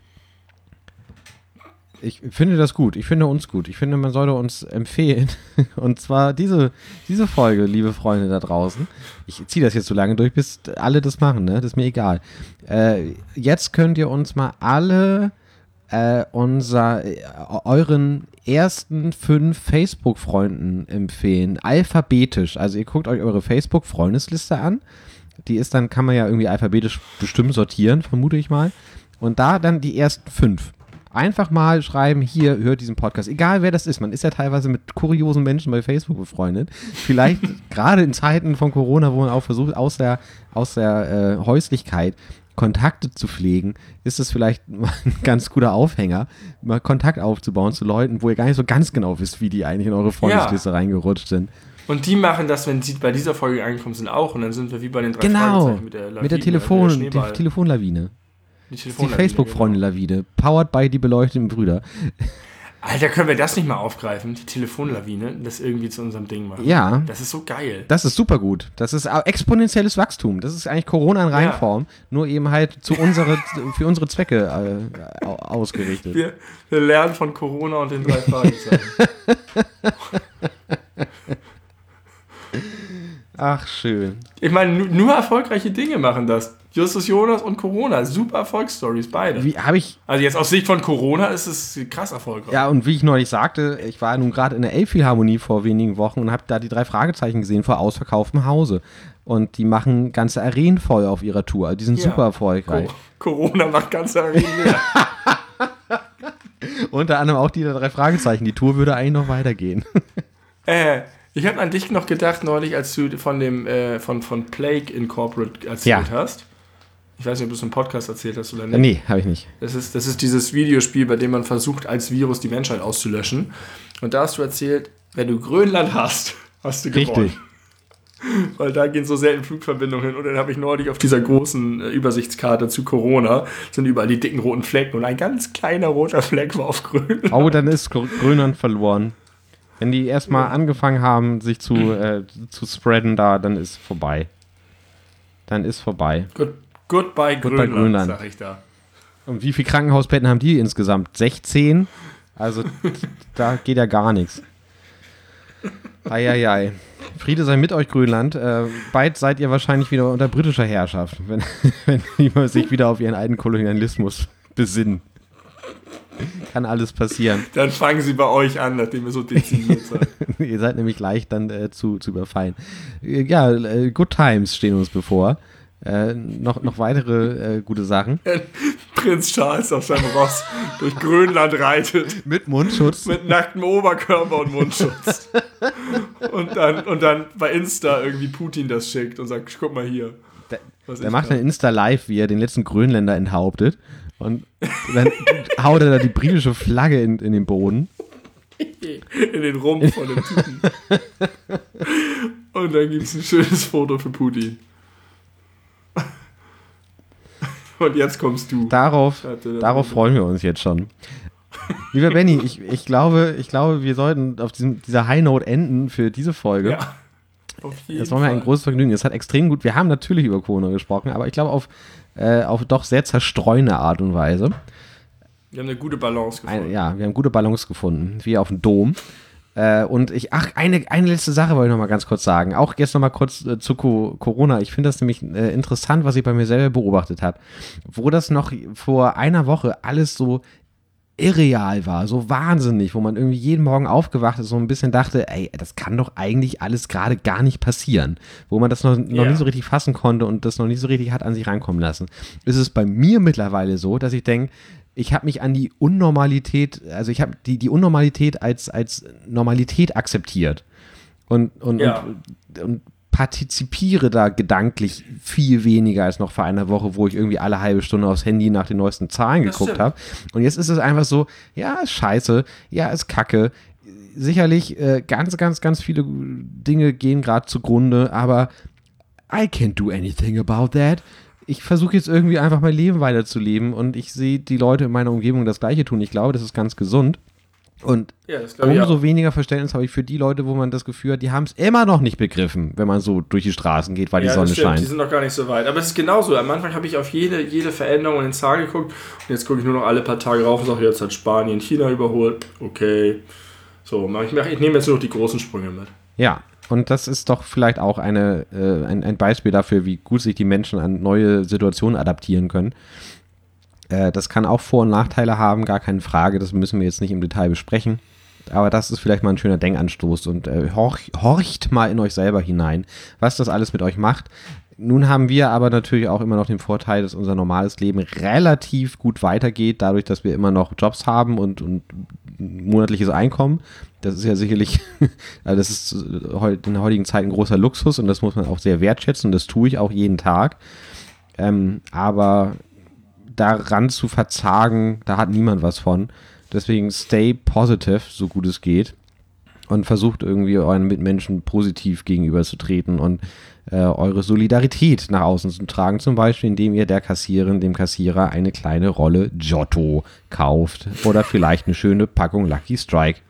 Ich finde das gut, ich finde uns gut. Ich finde, man sollte uns empfehlen. Und zwar diese Folge, liebe Freunde da draußen. Ich ziehe das jetzt so lange durch, bis alle das machen, ne? Das ist mir egal. Jetzt könnt ihr uns mal alle euren ersten 5 Facebook-Freunden empfehlen. Alphabetisch. Also ihr guckt euch eure Facebook-Freundesliste an. Die ist dann, kann man ja irgendwie alphabetisch bestimmt sortieren, vermute ich mal. Und da dann die ersten 5. Einfach mal schreiben, hier, hört diesen Podcast. Egal wer das ist. Man ist ja teilweise mit kuriosen Menschen bei Facebook befreundet. Vielleicht gerade in Zeiten von Corona, wo man auch versucht, aus der Häuslichkeit Kontakte zu pflegen, ist es vielleicht mal ein ganz guter Aufhänger, mal Kontakt aufzubauen zu Leuten, wo ihr gar nicht so ganz genau wisst, wie die eigentlich in eure Freundesliste reingerutscht sind. Und die machen das, wenn sie bei dieser Folge angekommen sind, auch. Und dann sind wir wie bei den 3 Genau, Fragezeichen mit der Telefonlawine. Die Die Facebook-Freunde-Lawine. Genau. Powered by die beleuchteten Brüder. Alter, können wir das nicht mal aufgreifen? Die Telefonlawine, das irgendwie zu unserem Ding machen. Ja. Das ist so geil. Das ist super gut. Das ist auch exponentielles Wachstum. Das ist eigentlich Corona in Reinform, nur eben halt für unsere Zwecke ausgerichtet. Wir lernen von Corona und den 3 Fragezeichen. Ach, schön. Ich meine, nur erfolgreiche Dinge machen das. Justus Jonas und Corona, super Erfolgsstories, beide. Also jetzt aus Sicht von Corona ist es krass erfolgreich. Ja, und wie ich neulich sagte, ich war nun gerade in der Elbphilharmonie vor wenigen Wochen und habe da die 3 Fragezeichen gesehen vor ausverkauftem Hause. Und die machen ganze Arenen voll auf ihrer Tour. Die sind super erfolgreich. Corona macht ganze Arenen leer. Unter anderem auch die 3 Fragezeichen. Die Tour würde eigentlich noch weitergehen. Ich habe an dich noch gedacht neulich, als du von Plague Incorporate erzählt hast. Ich weiß nicht, ob du es im Podcast erzählt hast oder nicht. Nee, habe ich nicht. Das ist dieses Videospiel, bei dem man versucht, als Virus die Menschheit auszulöschen. Und da hast du erzählt, wenn du Grönland hast du gewonnen. Richtig. Weil da gehen so selten Flugverbindungen hin. Und dann habe ich neulich auf dieser großen Übersichtskarte zu Corona, sind überall die dicken roten Flecken. Und ein ganz kleiner roter Fleck war auf Grönland. Oh, dann ist Grönland verloren. Wenn die erstmal angefangen haben, sich zu spreaden da, dann ist vorbei. Goodbye Grönland, sag ich da. Und wie viele Krankenhausbetten haben die insgesamt? 16? Also da geht ja gar nichts. Eieiei. Friede sei mit euch, Grönland. Bald seid ihr wahrscheinlich wieder unter britischer Herrschaft, wenn die sich wieder auf ihren alten Kolonialismus besinnen. Kann alles passieren. Dann fangen sie bei euch an, nachdem ihr so dezimiert seid. Ihr seid nämlich leicht dann zu überfallen. Ja, Good Times stehen uns bevor. noch weitere gute Sachen. Prinz Charles auf seinem Ross durch Grönland reitet. Mit Mundschutz. Mit nacktem Oberkörper und Mundschutz. und dann bei Insta irgendwie Putin das schickt und sagt, guck mal hier. Der macht dann Insta live, wie er den letzten Grönländer enthauptet. Und dann haut er da die britische Flagge in den Boden. In den Rumpf von dem Typen. Und dann gibt es ein schönes Foto für Putin. Und jetzt kommst du. Darauf freuen wir uns jetzt schon. Lieber Benni, ich glaube, wir sollten auf dieser High Note enden für diese Folge. Ja, auf jeden Das war mir ein großes Vergnügen. Es hat extrem gut, wir haben natürlich über Corona gesprochen, aber ich glaube auf doch sehr zerstreuende Art und Weise. Wir haben eine gute Balance gefunden. Wir haben gute Balance gefunden, wie auf dem Dom. Und eine letzte Sache wollte ich noch mal ganz kurz sagen. Auch jetzt noch mal kurz zu Corona. Ich finde das nämlich interessant, was ich bei mir selber beobachtet habe. Wo das noch vor einer Woche alles so irreal war, so wahnsinnig, wo man irgendwie jeden Morgen aufgewacht ist und so ein bisschen dachte, ey, das kann doch eigentlich alles gerade gar nicht passieren. Wo man das noch nicht so richtig fassen konnte und das noch nicht so richtig hat an sich rankommen lassen. Ist es bei mir mittlerweile so, dass ich denke, ich habe mich an die Unnormalität, also ich habe die Unnormalität als Normalität akzeptiert und partizipiere da gedanklich viel weniger als noch vor einer Woche, wo ich irgendwie alle halbe Stunde aufs Handy nach den neuesten Zahlen geguckt habe. Und jetzt ist es einfach so, ja, ist scheiße, ja, ist kacke. Sicherlich ganz, ganz, ganz viele Dinge gehen gerade zugrunde, aber I can't do anything about that. Ich versuche jetzt irgendwie einfach mein Leben weiterzuleben und ich sehe die Leute in meiner Umgebung das Gleiche tun. Ich glaube, das ist ganz gesund. Und umso weniger Verständnis habe ich für die Leute, wo man das Gefühl hat, die haben es immer noch nicht begriffen, wenn man so durch die Straßen geht, weil die Sonne scheint. Die sind noch gar nicht so weit. Aber es ist genauso. Am Anfang habe ich auf jede Veränderung in den Zahlen geguckt und jetzt gucke ich nur noch alle paar Tage rauf und sage, jetzt hat Spanien China überholt. Okay. So, ich nehme jetzt nur noch die großen Sprünge mit. Ja. Und das ist doch vielleicht auch ein Beispiel dafür, wie gut sich die Menschen an neue Situationen adaptieren können. Das kann auch Vor- und Nachteile haben, gar keine Frage. Das müssen wir jetzt nicht im Detail besprechen. Aber das ist vielleicht mal ein schöner Denkanstoß. Und horcht mal in euch selber hinein, was das alles mit euch macht. Nun haben wir aber natürlich auch immer noch den Vorteil, dass unser normales Leben relativ gut weitergeht, dadurch, dass wir immer noch Jobs haben und monatliches Einkommen. Das ist ja sicherlich, also das ist in der heutigen Zeit ein großer Luxus und das muss man auch sehr wertschätzen und das tue ich auch jeden Tag. Aber daran zu verzagen, da hat niemand was von. Deswegen stay positive, so gut es geht und versucht irgendwie euren Mitmenschen positiv gegenüberzutreten und eure Solidarität nach außen zu tragen, zum Beispiel indem ihr dem Kassierer eine kleine Rolle Giotto kauft oder vielleicht eine schöne Packung Lucky Strike.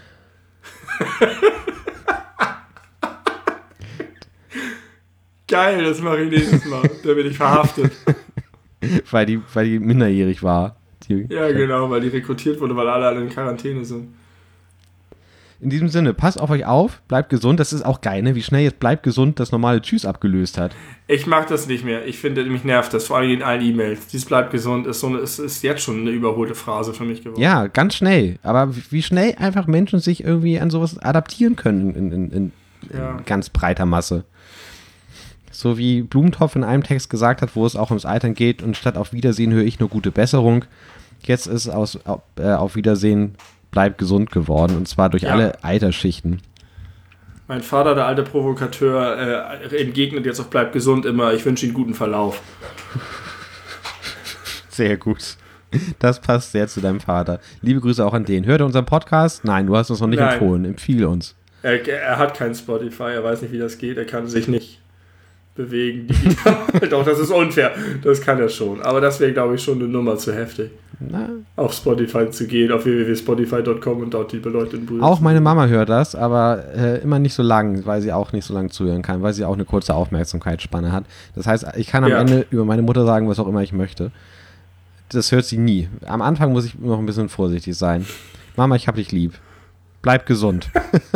Geil, das mache ich nächstes Mal. Da bin ich verhaftet. Weil die minderjährig war. Ja, genau, weil die rekrutiert wurde, weil alle in Quarantäne sind. In diesem Sinne, passt auf euch auf, bleibt gesund. Das ist auch geil, ne? Wie schnell jetzt bleibt gesund das normale Tschüss abgelöst hat. Ich mag das nicht mehr. Ich finde, mich nervt das, vor allem in allen E-Mails. Dieses bleibt gesund ist jetzt schon eine überholte Phrase für mich geworden. Ja, ganz schnell. Aber wie schnell einfach Menschen sich irgendwie an sowas adaptieren können in ganz breiter Masse. So wie Blumentopf in einem Text gesagt hat, wo es auch ums Altern geht und statt auf Wiedersehen höre ich nur gute Besserung. Jetzt ist auf Wiedersehen bleibt gesund geworden und zwar durch alle Altersschichten. Mein Vater, der alte Provokateur, entgegnet jetzt auf bleibt gesund immer, ich wünsche Ihnen guten Verlauf. Sehr gut. Das passt sehr zu deinem Vater. Liebe Grüße auch an den. Hört er unseren Podcast? Nein, du hast uns noch nicht empfohlen. Empfehle uns. Er hat kein Spotify, er weiß nicht, wie das geht, er kann sich nicht bewegen. Doch, das ist unfair. Das kann er schon. Aber das wäre, glaube ich, schon eine Nummer zu heftig. Auf Spotify zu gehen, auf www.spotify.com und dort die beleuchteten Brüder. Auch meine Mama hört das, aber immer nicht so lang, weil sie auch nicht so lange zuhören kann, weil sie auch eine kurze Aufmerksamkeitsspanne hat. Das heißt, ich kann am Ende über meine Mutter sagen, was auch immer ich möchte. Das hört sie nie. Am Anfang muss ich noch ein bisschen vorsichtig sein. Mama, ich hab dich lieb. Bleib gesund.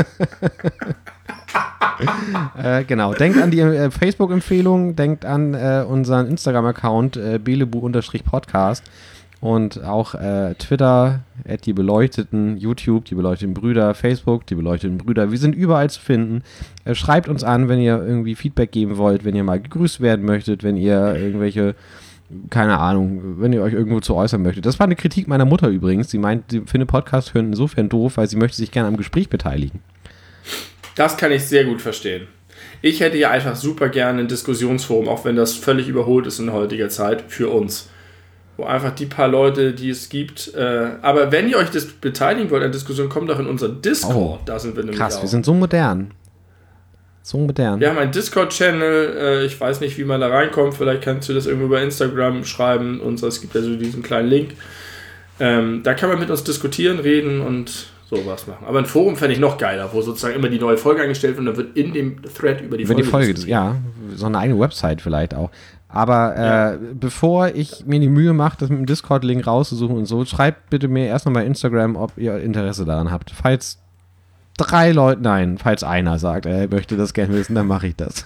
Genau, denkt an die Facebook-Empfehlung, denkt an unseren Instagram-Account belebu_podcast Und auch Twitter, @diebeleuchteten, YouTube, die beleuchteten Brüder, Facebook, die beleuchteten Brüder. Wir sind überall zu finden. Schreibt uns an, wenn ihr irgendwie Feedback geben wollt, wenn ihr mal gegrüßt werden möchtet, wenn ihr irgendwelche, keine Ahnung, wenn ihr euch irgendwo zu äußern möchtet. Das war eine Kritik meiner Mutter übrigens. Sie meint, sie findet Podcast hören insofern doof, weil sie möchte sich gerne am Gespräch beteiligen. Das kann ich sehr gut verstehen. Ich hätte ja einfach super gerne ein Diskussionsforum, auch wenn das völlig überholt ist in heutiger Zeit, für uns. Wo einfach die paar Leute, die es gibt, aber wenn ihr euch das beteiligen wollt an Diskussionen, kommt doch in unser Discord. Da sind wir nämlich krass, auch. wir sind so modern. So modern. Wir haben einen Discord-Channel, ich weiß nicht, wie man da reinkommt, vielleicht kannst du das irgendwo bei Instagram schreiben und es gibt ja so diesen kleinen Link. Da kann man mit uns diskutieren, reden und sowas machen. Aber ein Forum fände ich noch geiler, wo sozusagen immer die neue Folge eingestellt wird und dann wird in dem Thread über die Folge ja, so eine eigene Website vielleicht auch. Aber bevor ich mir die Mühe mache, das mit dem Discord-Link rauszusuchen und so, schreibt bitte mir erst noch bei Instagram, ob ihr Interesse daran habt. Falls falls einer sagt, er möchte das gerne wissen, dann mache ich das.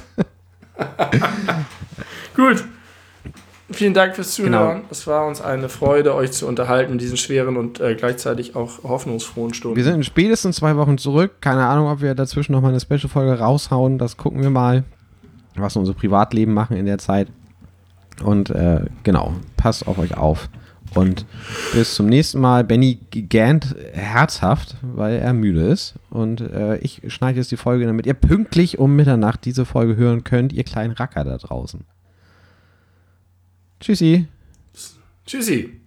Gut. Vielen Dank fürs Zuhören. Es war uns eine Freude, euch zu unterhalten in diesen schweren und gleichzeitig auch hoffnungsfrohen Stunden. Wir sind in spätestens 2 Wochen zurück. Keine Ahnung, ob wir dazwischen nochmal eine Special-Folge raushauen. Das gucken wir mal, was wir unser Privatleben machen in der Zeit. Und genau, passt auf euch auf. Und bis zum nächsten Mal. Benny gähnt herzhaft, weil er müde ist. Und ich schneide jetzt die Folge, damit ihr pünktlich um Mitternacht diese Folge hören könnt, ihr kleinen Racker da draußen. Tschüssi. Tschüssi.